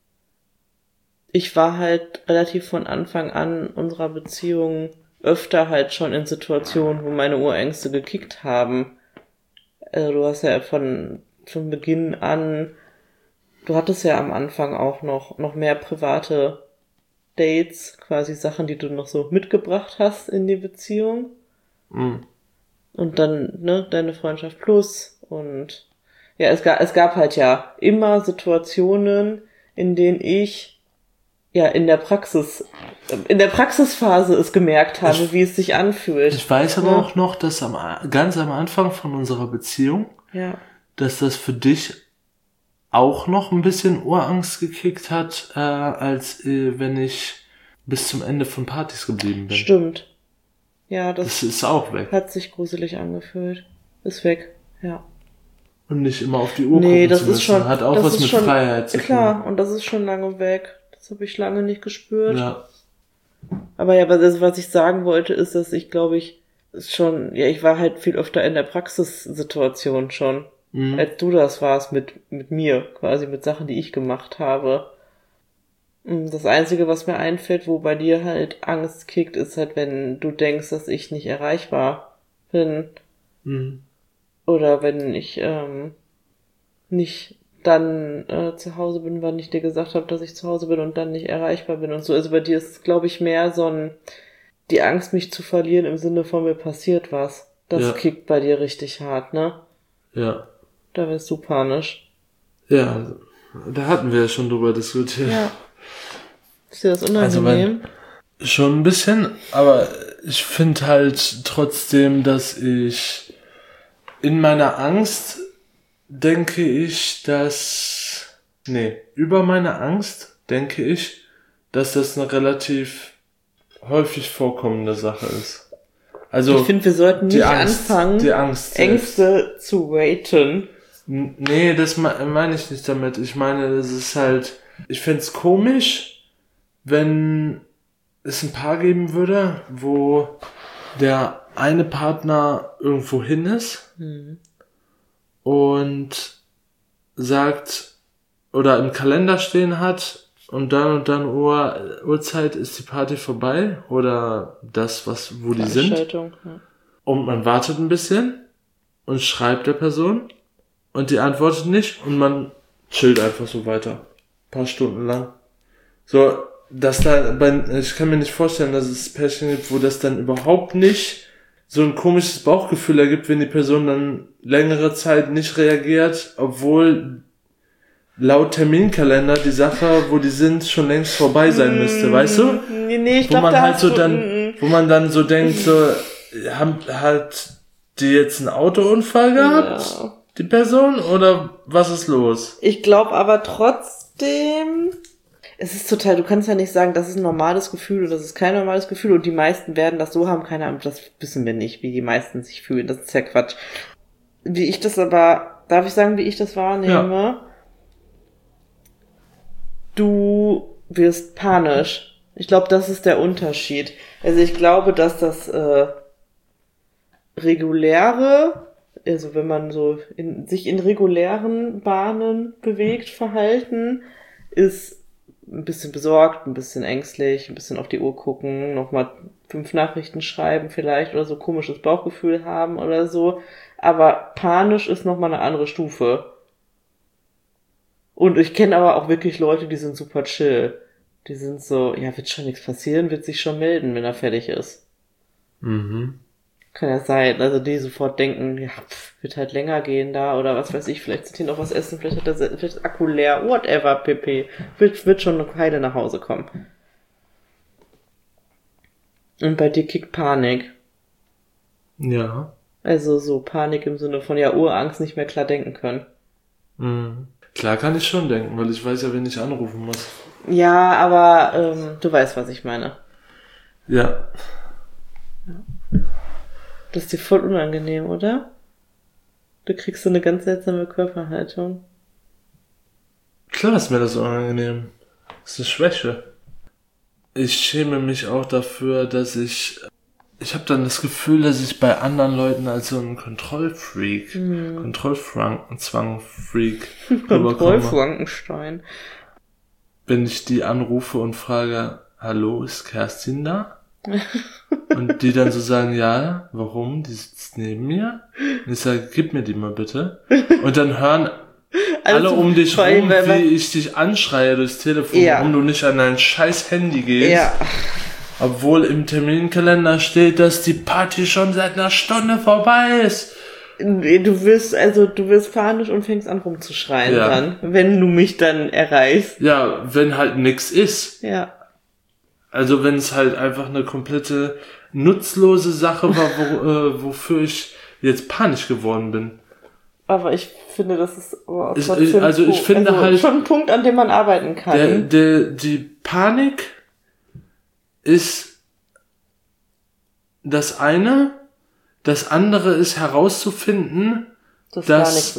Speaker 1: ich war halt relativ von Anfang an unserer Beziehung öfter halt schon in Situationen, wo meine Urängste gekickt haben. Also du hast ja von Beginn an, du hattest ja am Anfang auch noch mehr private Dates, quasi Sachen, die du noch so mitgebracht hast in die Beziehung. Und dann, deine Freundschaft Plus und ja, es gab halt ja immer Situationen, in denen ich ja in der Praxisphase es gemerkt habe, wie es sich anfühlt.
Speaker 2: Ich weiß aber auch noch, dass ganz am Anfang von unserer Beziehung, dass das für dich auch noch ein bisschen Urangst gekickt hat, als wenn ich bis zum Ende von Partys geblieben bin.
Speaker 1: Stimmt. Ja,
Speaker 2: das ist auch weg.
Speaker 1: Hat sich gruselig angefühlt. Ist weg, ja.
Speaker 2: Und nicht immer auf die Uhr gucken
Speaker 1: das
Speaker 2: zu müssen.
Speaker 1: Ist schon,
Speaker 2: hat auch was mit Freiheit zu tun.
Speaker 1: Klar, und das ist schon lange weg. Das habe ich lange nicht gespürt.
Speaker 2: Ja.
Speaker 1: Aber ja, was ich sagen wollte, ist, dass ich, glaube ich, ich war halt viel öfter in der Praxissituation schon, als du das warst mit mir, quasi mit Sachen, die ich gemacht habe. Das Einzige, was mir einfällt, wo bei dir halt Angst kickt, ist halt, wenn du denkst, dass ich nicht erreichbar bin. Oder wenn ich nicht dann zu Hause bin, wann ich dir gesagt habe, dass ich zu Hause bin und dann nicht erreichbar bin und so. Also bei dir ist es, glaube ich, mehr so die Angst, mich zu verlieren im Sinne von mir passiert was. Das kickt bei dir richtig hart, ne?
Speaker 2: Ja.
Speaker 1: Da wirst du panisch.
Speaker 2: Ja, da hatten wir ja schon drüber diskutiert.
Speaker 1: Ja. Ist dir das unangenehm?
Speaker 2: Also schon ein bisschen, aber ich finde halt trotzdem, dass ich in meiner Angst denke ich, über meine Angst denke ich, dass das eine relativ häufig vorkommende Sache ist. Also
Speaker 1: ich finde, wir sollten nicht anfangen, Ängste zu raten.
Speaker 2: Nee, das meine ich nicht damit. Ich meine, das ist halt, ich find's komisch, wenn es ein Paar geben würde, wo der eine Partner irgendwo hin ist und sagt oder im Kalender stehen hat und dann Uhrzeit ist die Party vorbei oder das, wo die sind. Und man wartet ein bisschen und schreibt der Person und die antwortet nicht und man chillt einfach so weiter. Ein paar Stunden lang. So, ich kann mir nicht vorstellen, dass es Pärchen gibt, wo das dann überhaupt nicht so ein komisches Bauchgefühl ergibt, wenn die Person dann längere Zeit nicht reagiert, obwohl laut Terminkalender die Sache, wo die sind, schon längst vorbei sein müsste, weißt du?
Speaker 1: Nee, ich glaube, da hast du...
Speaker 2: Wo man dann so denkt, so, hat die jetzt einen Autounfall gehabt, die Person, oder was ist los?
Speaker 1: Ich glaube aber trotzdem... Es ist total, du kannst ja nicht sagen, das ist ein normales Gefühl und das ist kein normales Gefühl und die meisten werden das so haben, keine Ahnung, das wissen wir nicht, wie die meisten sich fühlen, das ist ja Quatsch. Darf ich sagen, wie ich das wahrnehme? Ja. Du wirst panisch. Ich glaube, das ist der Unterschied. Also ich glaube, dass das reguläre, also wenn man so sich in regulären Bahnen bewegt, Verhalten, ist ein bisschen besorgt, ein bisschen ängstlich, ein bisschen auf die Uhr gucken, nochmal 5 Nachrichten schreiben vielleicht oder so komisches Bauchgefühl haben oder so. Aber panisch ist nochmal eine andere Stufe. Und ich kenne aber auch wirklich Leute, die sind super chill. Die sind so, ja, wird schon nichts passieren, wird sich schon melden, wenn er fertig ist. Kann ja sein, also die sofort denken, ja, wird halt länger gehen da oder was weiß ich, vielleicht sind hier noch was essen, vielleicht hat vielleicht Akku leer, whatever, pp. Wird schon eine Weile nach Hause kommen. Und bei dir kickt Panik.
Speaker 2: Ja.
Speaker 1: Also so Panik im Sinne von, ja, Urangst, nicht mehr klar denken können.
Speaker 2: Klar kann ich schon denken, weil ich weiß ja, wen ich anrufen muss.
Speaker 1: Ja, aber du weißt, was ich meine.
Speaker 2: Ja.
Speaker 1: Das ist dir voll unangenehm, oder? Du kriegst so eine ganz seltsame Körperhaltung.
Speaker 2: Klar ist mir das unangenehm. Das ist eine Schwäche. Ich schäme mich auch dafür, dass ich habe dann das Gefühl, dass ich bei anderen Leuten als so ein Kontrollfreak, Kontrollzwang-Freak
Speaker 1: Kontrollfrankenstein.
Speaker 2: Wenn ich die anrufe und frage, hallo, ist Kerstin da? Und die dann so sagen, ja, warum? Die sitzt neben mir. Und ich sage, gib mir die mal bitte. Und dann hören alle um dich rum, wie ich dich anschreie durchs Telefon, warum du nicht an dein scheiß Handy gehst. Ja. Obwohl im Terminkalender steht, dass die Party schon seit einer Stunde vorbei ist.
Speaker 1: Du wirst panisch und fängst an rumzuschreien dann, wenn du mich dann erreichst.
Speaker 2: Ja, wenn halt nix ist.
Speaker 1: Ja.
Speaker 2: Also wenn es halt einfach eine komplette nutzlose Sache war, wofür ich jetzt panisch geworden bin.
Speaker 1: Aber ich finde, das ist
Speaker 2: ich finde halt
Speaker 1: schon ein Punkt, an dem man arbeiten kann.
Speaker 2: Die Panik ist das eine. Das andere ist herauszufinden, dass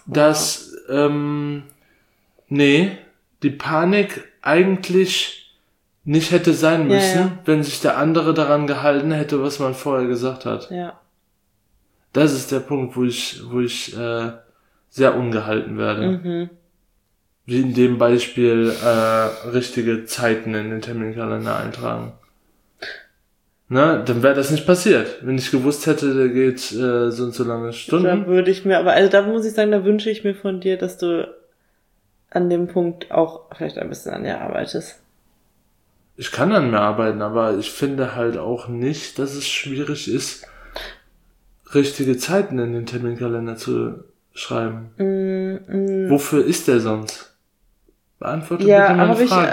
Speaker 2: die Panik eigentlich nicht hätte sein müssen, wenn sich der andere daran gehalten hätte, was man vorher gesagt hat.
Speaker 1: Ja.
Speaker 2: Das ist der Punkt, wo ich sehr ungehalten werde.
Speaker 1: Mhm.
Speaker 2: Wie in dem Beispiel richtige Zeiten in den Terminkalender eintragen. Na, dann wäre das nicht passiert. Wenn ich gewusst hätte, der geht so und so lange Stunden.
Speaker 1: Da würde ich mir, aber also da muss ich sagen, da wünsche ich mir von dir, dass du an dem Punkt auch vielleicht ein bisschen an dir arbeitest.
Speaker 2: Ich kann an mir arbeiten, aber ich finde halt auch nicht, dass es schwierig ist, richtige Zeiten in den Terminkalender zu schreiben. Wofür ist der sonst? Beantworte bitte meine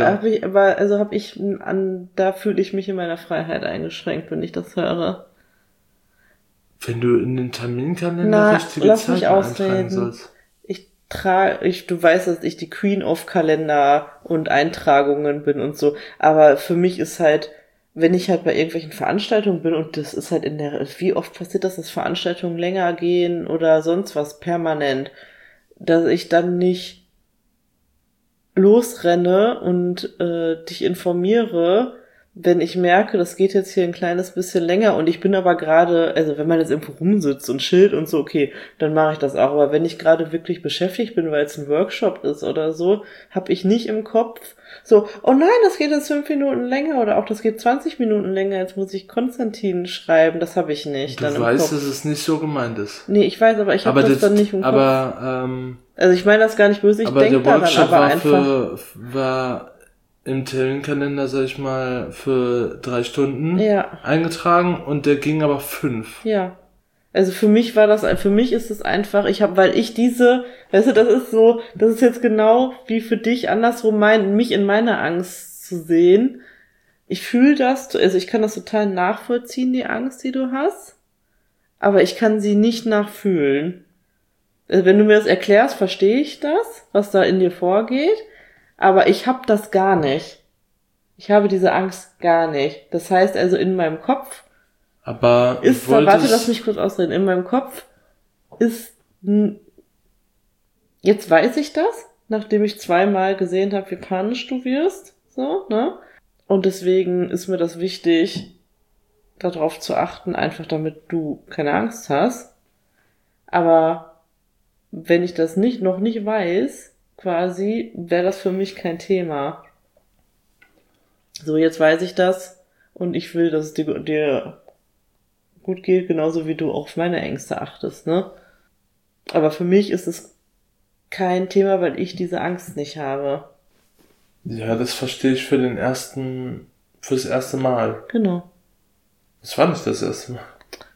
Speaker 2: Frage.
Speaker 1: Da fühle ich mich in meiner Freiheit eingeschränkt, wenn ich das höre.
Speaker 2: Wenn du in den Terminkalender richtige Zeiten eintragen sollst.
Speaker 1: Du weißt, dass ich die Queen of Kalender und Eintragungen bin und so, aber für mich ist halt, wenn ich halt bei irgendwelchen Veranstaltungen bin und das ist halt wie oft passiert das, dass Veranstaltungen länger gehen oder sonst was permanent, dass ich dann nicht losrenne und dich informiere, wenn ich merke, das geht jetzt hier ein kleines bisschen länger und ich bin aber gerade, also wenn man jetzt irgendwo rumsitzt und chillt und so, okay, dann mache ich das auch, aber wenn ich gerade wirklich beschäftigt bin, weil es ein Workshop ist oder so, habe ich nicht im Kopf so, oh nein, das geht jetzt 5 Minuten länger oder auch das geht 20 Minuten länger, jetzt muss ich Konstantin schreiben, das habe ich nicht.
Speaker 2: Du weißt, dass es nicht so gemeint ist.
Speaker 1: Nee, ich weiß, aber ich habe das dann nicht im Kopf. Also ich meine das gar nicht böse, ich denke daran aber einfach.
Speaker 2: War im Terminkalender, sag ich mal, für 3 Stunden eingetragen und der ging aber 5.
Speaker 1: Ja. Also für mich ist es einfach, weil ich weißt du, das ist jetzt genau wie für dich andersrum mich in meiner Angst zu sehen. Ich fühle das, also ich kann das total nachvollziehen, die Angst, die du hast, aber ich kann sie nicht nachfühlen. Also wenn du mir das erklärst, verstehe ich das, was da in dir vorgeht, aber ich habe das gar nicht. Ich habe diese Angst gar nicht. Das heißt also in meinem Kopf lass mich kurz ausreden. In meinem Kopf jetzt weiß ich das, nachdem ich 2-mal gesehen habe, wie panisch du wirst, so, ne? Und deswegen ist mir das wichtig, darauf zu achten, einfach damit du keine Angst hast. Aber wenn ich das noch nicht weiß, quasi, wäre das für mich kein Thema. So, jetzt weiß ich das und ich will, dass es dir gut geht, genauso wie du auch auf meine Ängste achtest, ne? Aber für mich ist es kein Thema, weil ich diese Angst nicht habe.
Speaker 2: Ja, das verstehe ich fürs erste Mal.
Speaker 1: Genau.
Speaker 2: Das war nicht das erste Mal.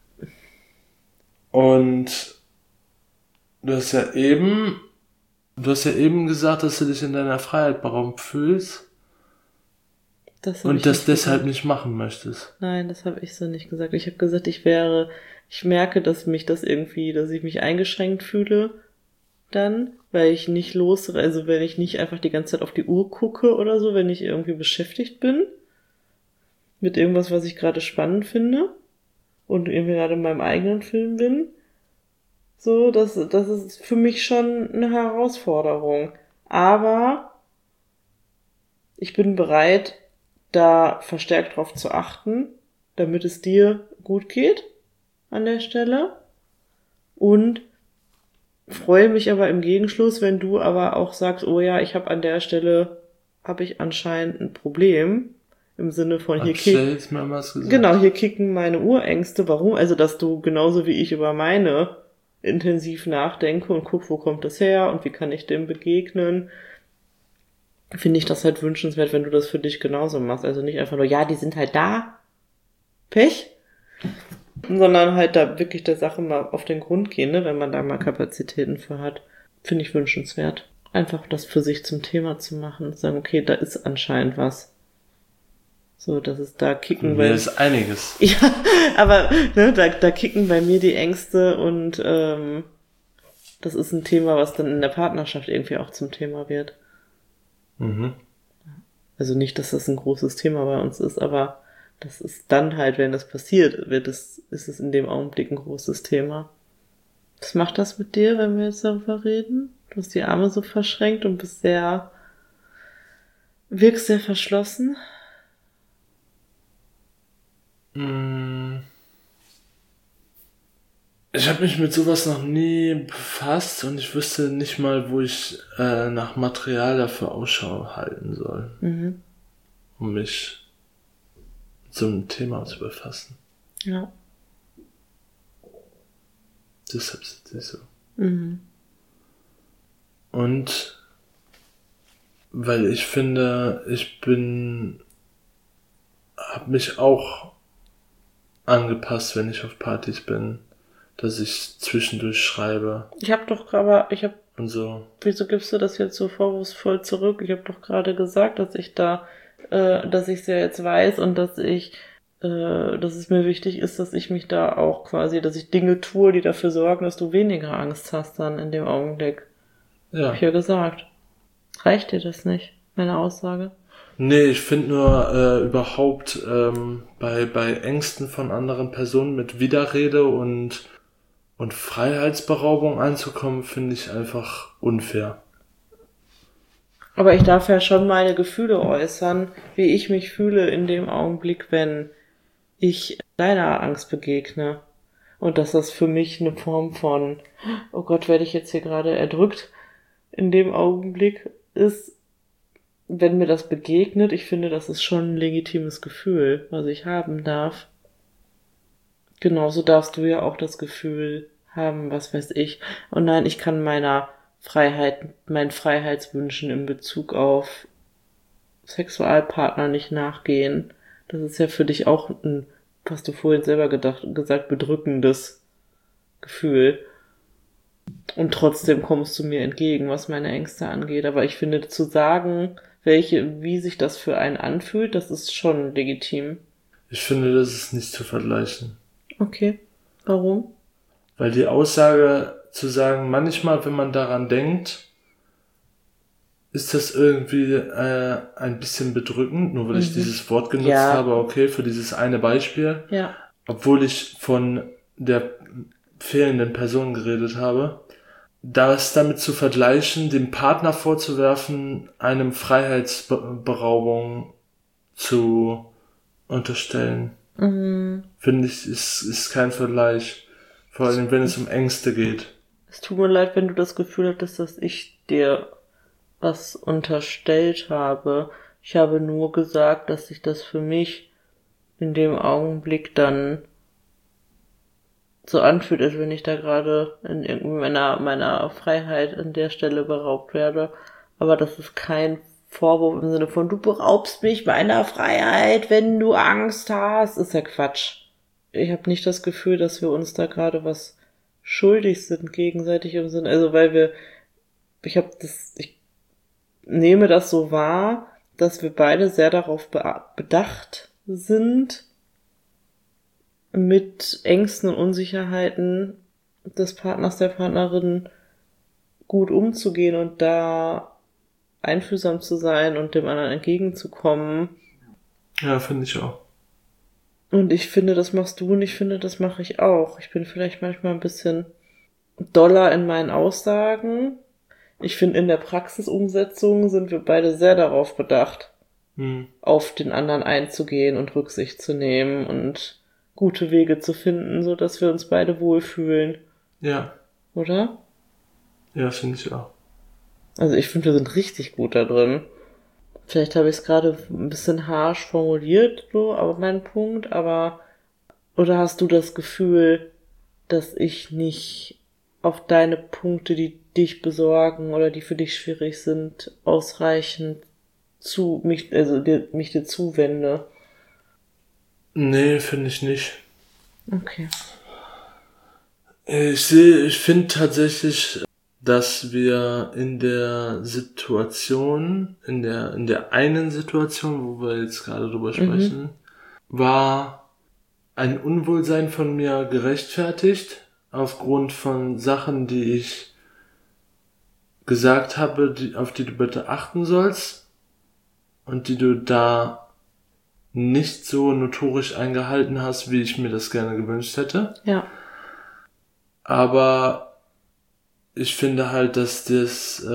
Speaker 2: Und du hast ja eben gesagt, dass du dich in deiner Freiheit beraubt fühlst. Und das deshalb nicht machen möchtest.
Speaker 1: Nein, das habe ich so nicht gesagt. Ich habe gesagt, ich merke, dass ich mich eingeschränkt fühle dann, weil ich nicht wenn ich nicht einfach die ganze Zeit auf die Uhr gucke oder so, wenn ich irgendwie beschäftigt bin mit irgendwas, was ich gerade spannend finde und irgendwie gerade in meinem eigenen Film bin. So, das ist für mich schon eine Herausforderung. Aber ich bin bereit, da verstärkt drauf zu achten, damit es dir gut geht an der Stelle. Und freue mich aber im Gegenschluss, wenn du aber auch sagst, oh ja, an der Stelle habe ich anscheinend ein Problem. Im Sinne von hier kicken meine Urängste. Warum? Also, dass du genauso wie ich über meine intensiv nachdenke und guck, wo kommt das her und wie kann ich dem begegnen. Finde ich das halt wünschenswert, wenn du das für dich genauso machst. Also nicht einfach nur, ja, die sind halt da. Pech. sondern halt da wirklich der Sache mal auf den Grund gehen, ne, wenn man da mal Kapazitäten für hat. Finde ich wünschenswert. Einfach das für sich zum Thema zu machen. Sagen, okay, da ist anscheinend was. So, dass es da kicken
Speaker 2: Mir ist einiges.
Speaker 1: Ja, aber ne, da kicken bei mir die Ängste und das ist ein Thema, was dann in der Partnerschaft irgendwie auch zum Thema wird.
Speaker 2: Mhm.
Speaker 1: Also nicht, dass das ein großes Thema bei uns ist, aber das ist dann halt, wenn das passiert, ist es in dem Augenblick ein großes Thema. Was macht das mit dir, wenn wir jetzt darüber reden? Du hast die Arme so verschränkt und wirkst sehr verschlossen.
Speaker 2: Ich habe mich mit sowas noch nie befasst und ich wüsste nicht mal, wo ich nach Material dafür Ausschau halten soll, um mich mit so einem Thema zu befassen.
Speaker 1: Ja.
Speaker 2: Deshalb ist es so. Und weil ich finde, habe mich auch angepasst, wenn ich auf Partys bin, dass ich zwischendurch schreibe und so.
Speaker 1: Wieso gibst du das jetzt so vorwurfsvoll zurück? Ich habe doch gerade gesagt, dass ich es ja jetzt weiß und dass es mir wichtig ist, dass ich mich da auch quasi, dass ich Dinge tue, die dafür sorgen, dass du weniger Angst hast dann in dem Augenblick.
Speaker 2: Ja.
Speaker 1: Hab ich ja gesagt. Reicht dir das nicht, meine Aussage?
Speaker 2: Nee, ich finde nur überhaupt bei Ängsten von anderen Personen mit Widerrede und Freiheitsberaubung einzukommen, finde ich einfach unfair.
Speaker 1: Aber ich darf ja schon meine Gefühle äußern, wie ich mich fühle in dem Augenblick, wenn ich deiner Angst begegne. Und dass das für mich eine Form von, oh Gott, werde ich jetzt hier gerade erdrückt, in dem Augenblick ist, wenn mir das begegnet. Ich finde, das ist schon ein legitimes Gefühl, was ich haben darf. Genauso darfst du ja auch das Gefühl haben, was weiß ich. Und nein, ich kann meinen Freiheitswünschen in Bezug auf Sexualpartner nicht nachgehen. Das ist ja für dich auch ein, hast du vorhin selber gesagt, bedrückendes Gefühl. Und trotzdem kommst du mir entgegen, was meine Ängste angeht. Aber ich finde, zu sagen, wie sich das für einen anfühlt, das ist schon legitim.
Speaker 2: Ich finde, das ist nicht zu vergleichen.
Speaker 1: Okay. Warum?
Speaker 2: Weil die Aussage zu sagen, manchmal, wenn man daran denkt, ist das irgendwie ein bisschen bedrückend, nur weil ich dieses Wort genutzt habe, okay, für dieses eine Beispiel.
Speaker 1: Ja.
Speaker 2: Obwohl ich von der fehlenden Person geredet habe. Das damit zu vergleichen, dem Partner vorzuwerfen, einem Freiheitsberaubung zu unterstellen, finde ich, ist kein Vergleich. Vor allem, wenn es um Ängste geht.
Speaker 1: Es tut mir leid, wenn du das Gefühl hattest, dass ich dir was unterstellt habe. Ich habe nur gesagt, dass sich das für mich in dem Augenblick dann so anfühlt, als wenn ich da gerade in meiner Freiheit an der Stelle beraubt werde. Aber das ist kein Vorwurf im Sinne von, du beraubst mich meiner Freiheit, wenn du Angst hast. Ist ja Quatsch. Ich habe nicht das Gefühl, dass wir uns da gerade was schuldig sind gegenseitig im Sinne, also weil ich nehme das so wahr, dass wir beide sehr darauf bedacht sind, mit Ängsten und Unsicherheiten des Partners, der Partnerin gut umzugehen und da einfühlsam zu sein und dem anderen entgegenzukommen.
Speaker 2: Ja, finde ich auch.
Speaker 1: Und ich finde, das machst du und ich finde, das mache ich auch. Ich bin vielleicht manchmal ein bisschen doller in meinen Aussagen. Ich finde, in der Praxisumsetzung sind wir beide sehr darauf bedacht, auf den anderen einzugehen und Rücksicht zu nehmen und gute Wege zu finden, so dass wir uns beide wohlfühlen.
Speaker 2: Ja.
Speaker 1: Oder?
Speaker 2: Ja, finde ich auch.
Speaker 1: Also ich finde, wir sind richtig gut da drin. Vielleicht habe ich es gerade ein bisschen harsch formuliert, so, aber mein Punkt, oder hast du das Gefühl, dass ich nicht auf deine Punkte, die dich besorgen oder die für dich schwierig sind, ausreichend mich dir zuwende?
Speaker 2: Nee, finde ich nicht.
Speaker 1: Okay.
Speaker 2: Ich finde tatsächlich, dass wir in der Situation, in der einen Situation, wo wir jetzt gerade drüber sprechen, war ein Unwohlsein von mir gerechtfertigt, aufgrund von Sachen, die ich gesagt habe, auf die du bitte achten sollst und die du da nicht so notorisch eingehalten hast, wie ich mir das gerne gewünscht hätte.
Speaker 1: Ja.
Speaker 2: Aber ich finde halt, dass das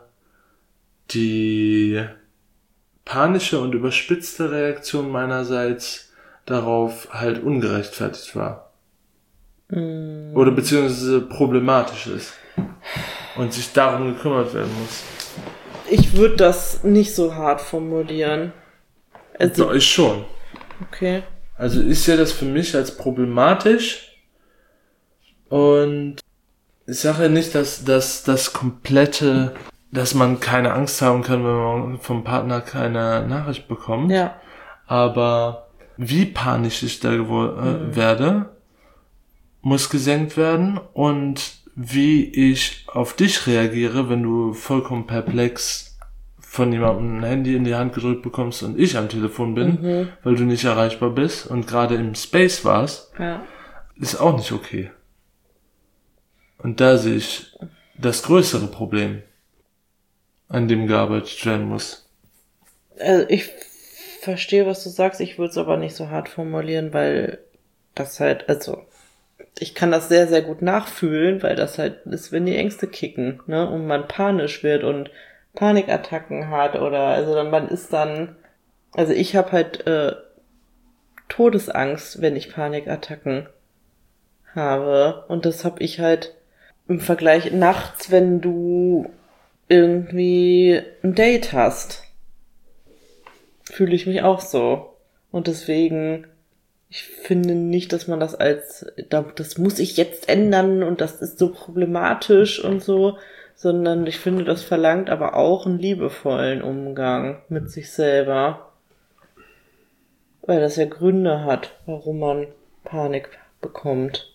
Speaker 2: die panische und überspitzte Reaktion meinerseits darauf halt ungerechtfertigt war. Oder beziehungsweise problematisch ist. Und sich darum gekümmert werden muss.
Speaker 1: Ich würde das nicht so hart formulieren.
Speaker 2: Also, ich schon.
Speaker 1: Okay.
Speaker 2: Also ich sehe das für mich als problematisch. Und ich sage nicht, dass das komplette, dass man keine Angst haben kann, wenn man vom Partner keine Nachricht bekommt.
Speaker 1: Ja.
Speaker 2: Aber wie panisch ich da werde, muss gesenkt werden. Und wie ich auf dich reagiere, wenn du vollkommen perplex von jemandem ein Handy in die Hand gedrückt bekommst und ich am Telefon bin, weil du nicht erreichbar bist und gerade im Space warst, ist auch nicht okay. Und da sehe ich das größere Problem, an dem gearbeitet werden muss.
Speaker 1: Also ich verstehe, was du sagst, ich würde es aber nicht so hart formulieren, weil das halt, also ich kann das sehr, sehr gut nachfühlen, weil das halt ist, wenn die Ängste kicken, ne, und man panisch wird und Panikattacken hat oder, also dann, man ist dann, also ich habe halt Todesangst, wenn ich Panikattacken habe und das habe ich halt im Vergleich nachts, wenn du irgendwie ein Date hast, fühle ich mich auch so und deswegen ich finde nicht, dass man das das muss ich jetzt ändern und das ist so problematisch und so, sondern ich finde, das verlangt aber auch einen liebevollen Umgang mit sich selber. Weil das ja Gründe hat, warum man Panik bekommt.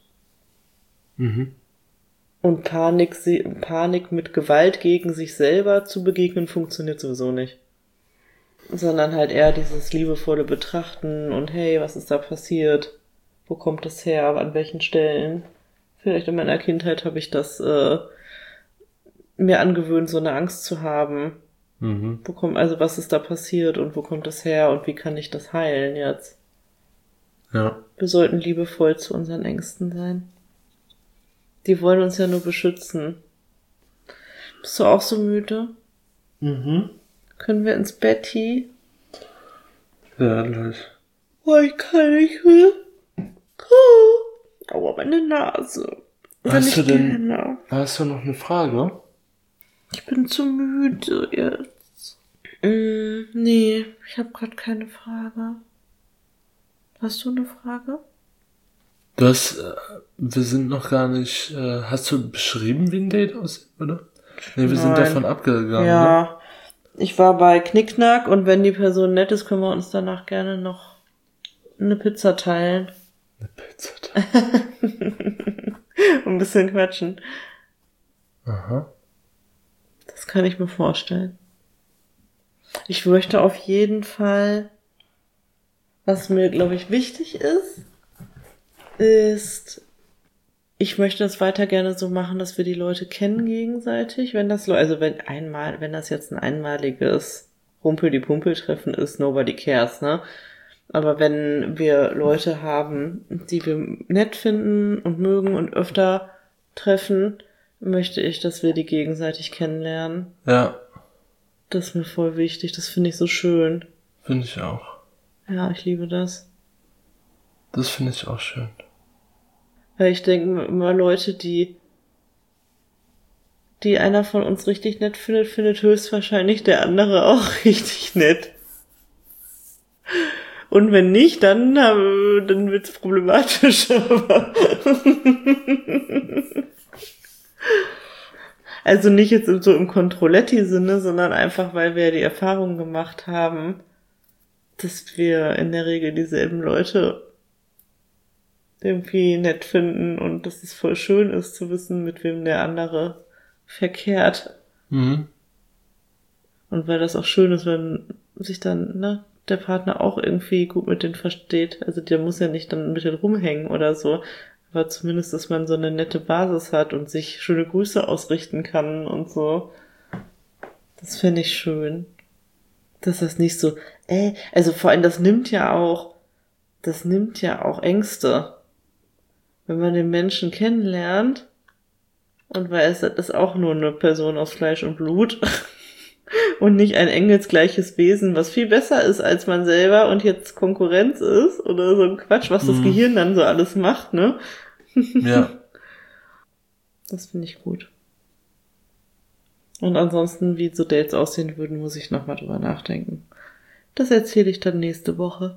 Speaker 1: Und Panik mit Gewalt gegen sich selber zu begegnen, funktioniert sowieso nicht. Sondern halt eher dieses liebevolle Betrachten und hey, was ist da passiert? Wo kommt das her? An welchen Stellen? Vielleicht in meiner Kindheit habe ich das mir angewöhnt, so eine Angst zu haben. Also was ist da passiert und wo kommt das her und wie kann ich das heilen jetzt?
Speaker 2: Ja.
Speaker 1: Wir sollten liebevoll zu unseren Ängsten sein. Die wollen uns ja nur beschützen. Bist du auch so müde? Können wir ins Betty?
Speaker 2: Ja, gleich.
Speaker 1: Oh, ich kann nicht mehr. Aua, meine Nase.
Speaker 2: Hast du noch eine Frage?
Speaker 1: Ich bin zu müde jetzt. Nee, ich habe gerade keine Frage. Hast du eine Frage?
Speaker 2: Wir sind noch gar nicht, hast du beschrieben, wie ein Date aussieht, oder? Nee, wir sind davon abgegangen,
Speaker 1: ja.
Speaker 2: Ne?
Speaker 1: Ich war bei Knickknack und wenn die Person nett ist, können wir uns danach gerne noch eine Pizza teilen.
Speaker 2: Eine Pizza teilen.
Speaker 1: Und ein bisschen quatschen.
Speaker 2: Aha.
Speaker 1: Das kann ich mir vorstellen. Ich möchte auf jeden Fall, was mir, glaube ich, wichtig ist, ich möchte das weiter gerne so machen, dass wir die Leute kennen gegenseitig, wenn das wenn das jetzt ein einmaliges Rumpel-die-Pumpel-Treffen ist, nobody cares, ne? Aber wenn wir Leute haben, die wir nett finden und mögen und öfter treffen, möchte ich, dass wir die gegenseitig kennenlernen.
Speaker 2: Ja.
Speaker 1: Das ist mir voll wichtig, das finde ich so schön.
Speaker 2: Finde ich auch.
Speaker 1: Ja, ich liebe das.
Speaker 2: Das finde ich auch schön.
Speaker 1: Weil ich denke immer, Leute, die einer von uns richtig nett findet höchstwahrscheinlich der andere auch richtig nett. Und wenn nicht, dann wird's problematisch. Also nicht jetzt so im Controletti-Sinne, sondern einfach, weil wir die Erfahrung gemacht haben, dass wir in der Regel dieselben Leute irgendwie nett finden und dass es voll schön ist zu wissen, mit wem der andere verkehrt.
Speaker 2: Mhm.
Speaker 1: Und weil das auch schön ist, wenn sich dann, ne, der Partner auch irgendwie gut mit denen versteht. Also der muss ja nicht dann mit denen rumhängen oder so. Aber zumindest, dass man so eine nette Basis hat und sich schöne Grüße ausrichten kann und so. Das finde ich schön. Dass das nicht so, also vor allem das nimmt ja auch Ängste. Wenn man den Menschen kennenlernt und weiß, das ist auch nur eine Person aus Fleisch und Blut und nicht ein engelsgleiches Wesen, was viel besser ist als man selber und jetzt Konkurrenz ist oder so ein Quatsch, was das Gehirn dann so alles macht, ne?
Speaker 2: Ja.
Speaker 1: Das finde ich gut. Und ansonsten, wie so Dates aussehen würden, muss ich nochmal drüber nachdenken. Das erzähle ich dann nächste Woche.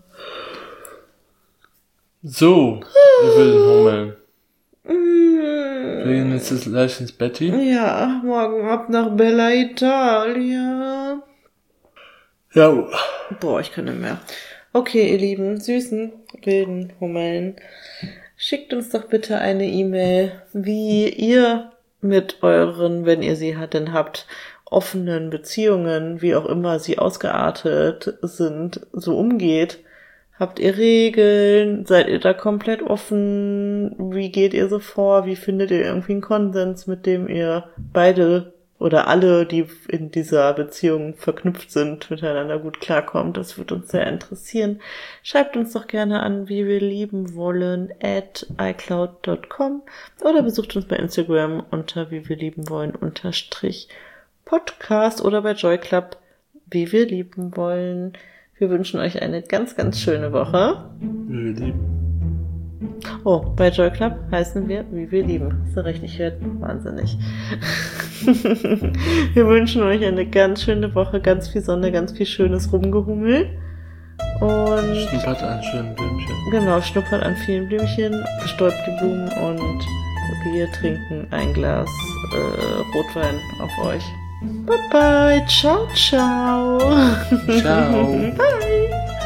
Speaker 2: So, ihr wilden Hummeln. Wir gehen jetzt gleich ins Betti.
Speaker 1: Ja, morgen ab nach Bella Italia.
Speaker 2: Ja.
Speaker 1: Boah, ich kann nicht mehr. Okay, ihr lieben, süßen, wilden Hummeln. Schickt uns doch bitte eine E-Mail, wie ihr mit euren, wenn ihr sie denn habt, offenen Beziehungen, wie auch immer sie ausgeartet sind, so umgeht. Habt ihr Regeln? Seid ihr da komplett offen? Wie geht ihr so vor? Wie findet ihr irgendwie einen Konsens, mit dem ihr beide oder alle, die in dieser Beziehung verknüpft sind, miteinander gut klarkommt? Das würde uns sehr interessieren. Schreibt uns doch gerne an, wie wir lieben wollen, @icloud.com oder besucht uns bei Instagram unter wie wir lieben wollen _Podcast oder bei Joy Club, wie wir lieben wollen. Wir wünschen euch eine ganz, ganz schöne Woche.
Speaker 2: Wir lieben.
Speaker 1: Oh, bei Joy Club heißen wir, wie wir lieben. Hast du recht, ich werde wahnsinnig. Wir wünschen euch eine ganz schöne Woche, ganz viel Sonne, ganz viel schönes Rumgehummel. Und
Speaker 2: Schnuppert an schönen Blümchen.
Speaker 1: Genau, schnuppert an vielen Blümchen, bestäubt die Blumen und wir trinken ein Glas Rotwein auf euch. Bye bye, ciao, ciao.
Speaker 2: Ciao.
Speaker 1: Bye.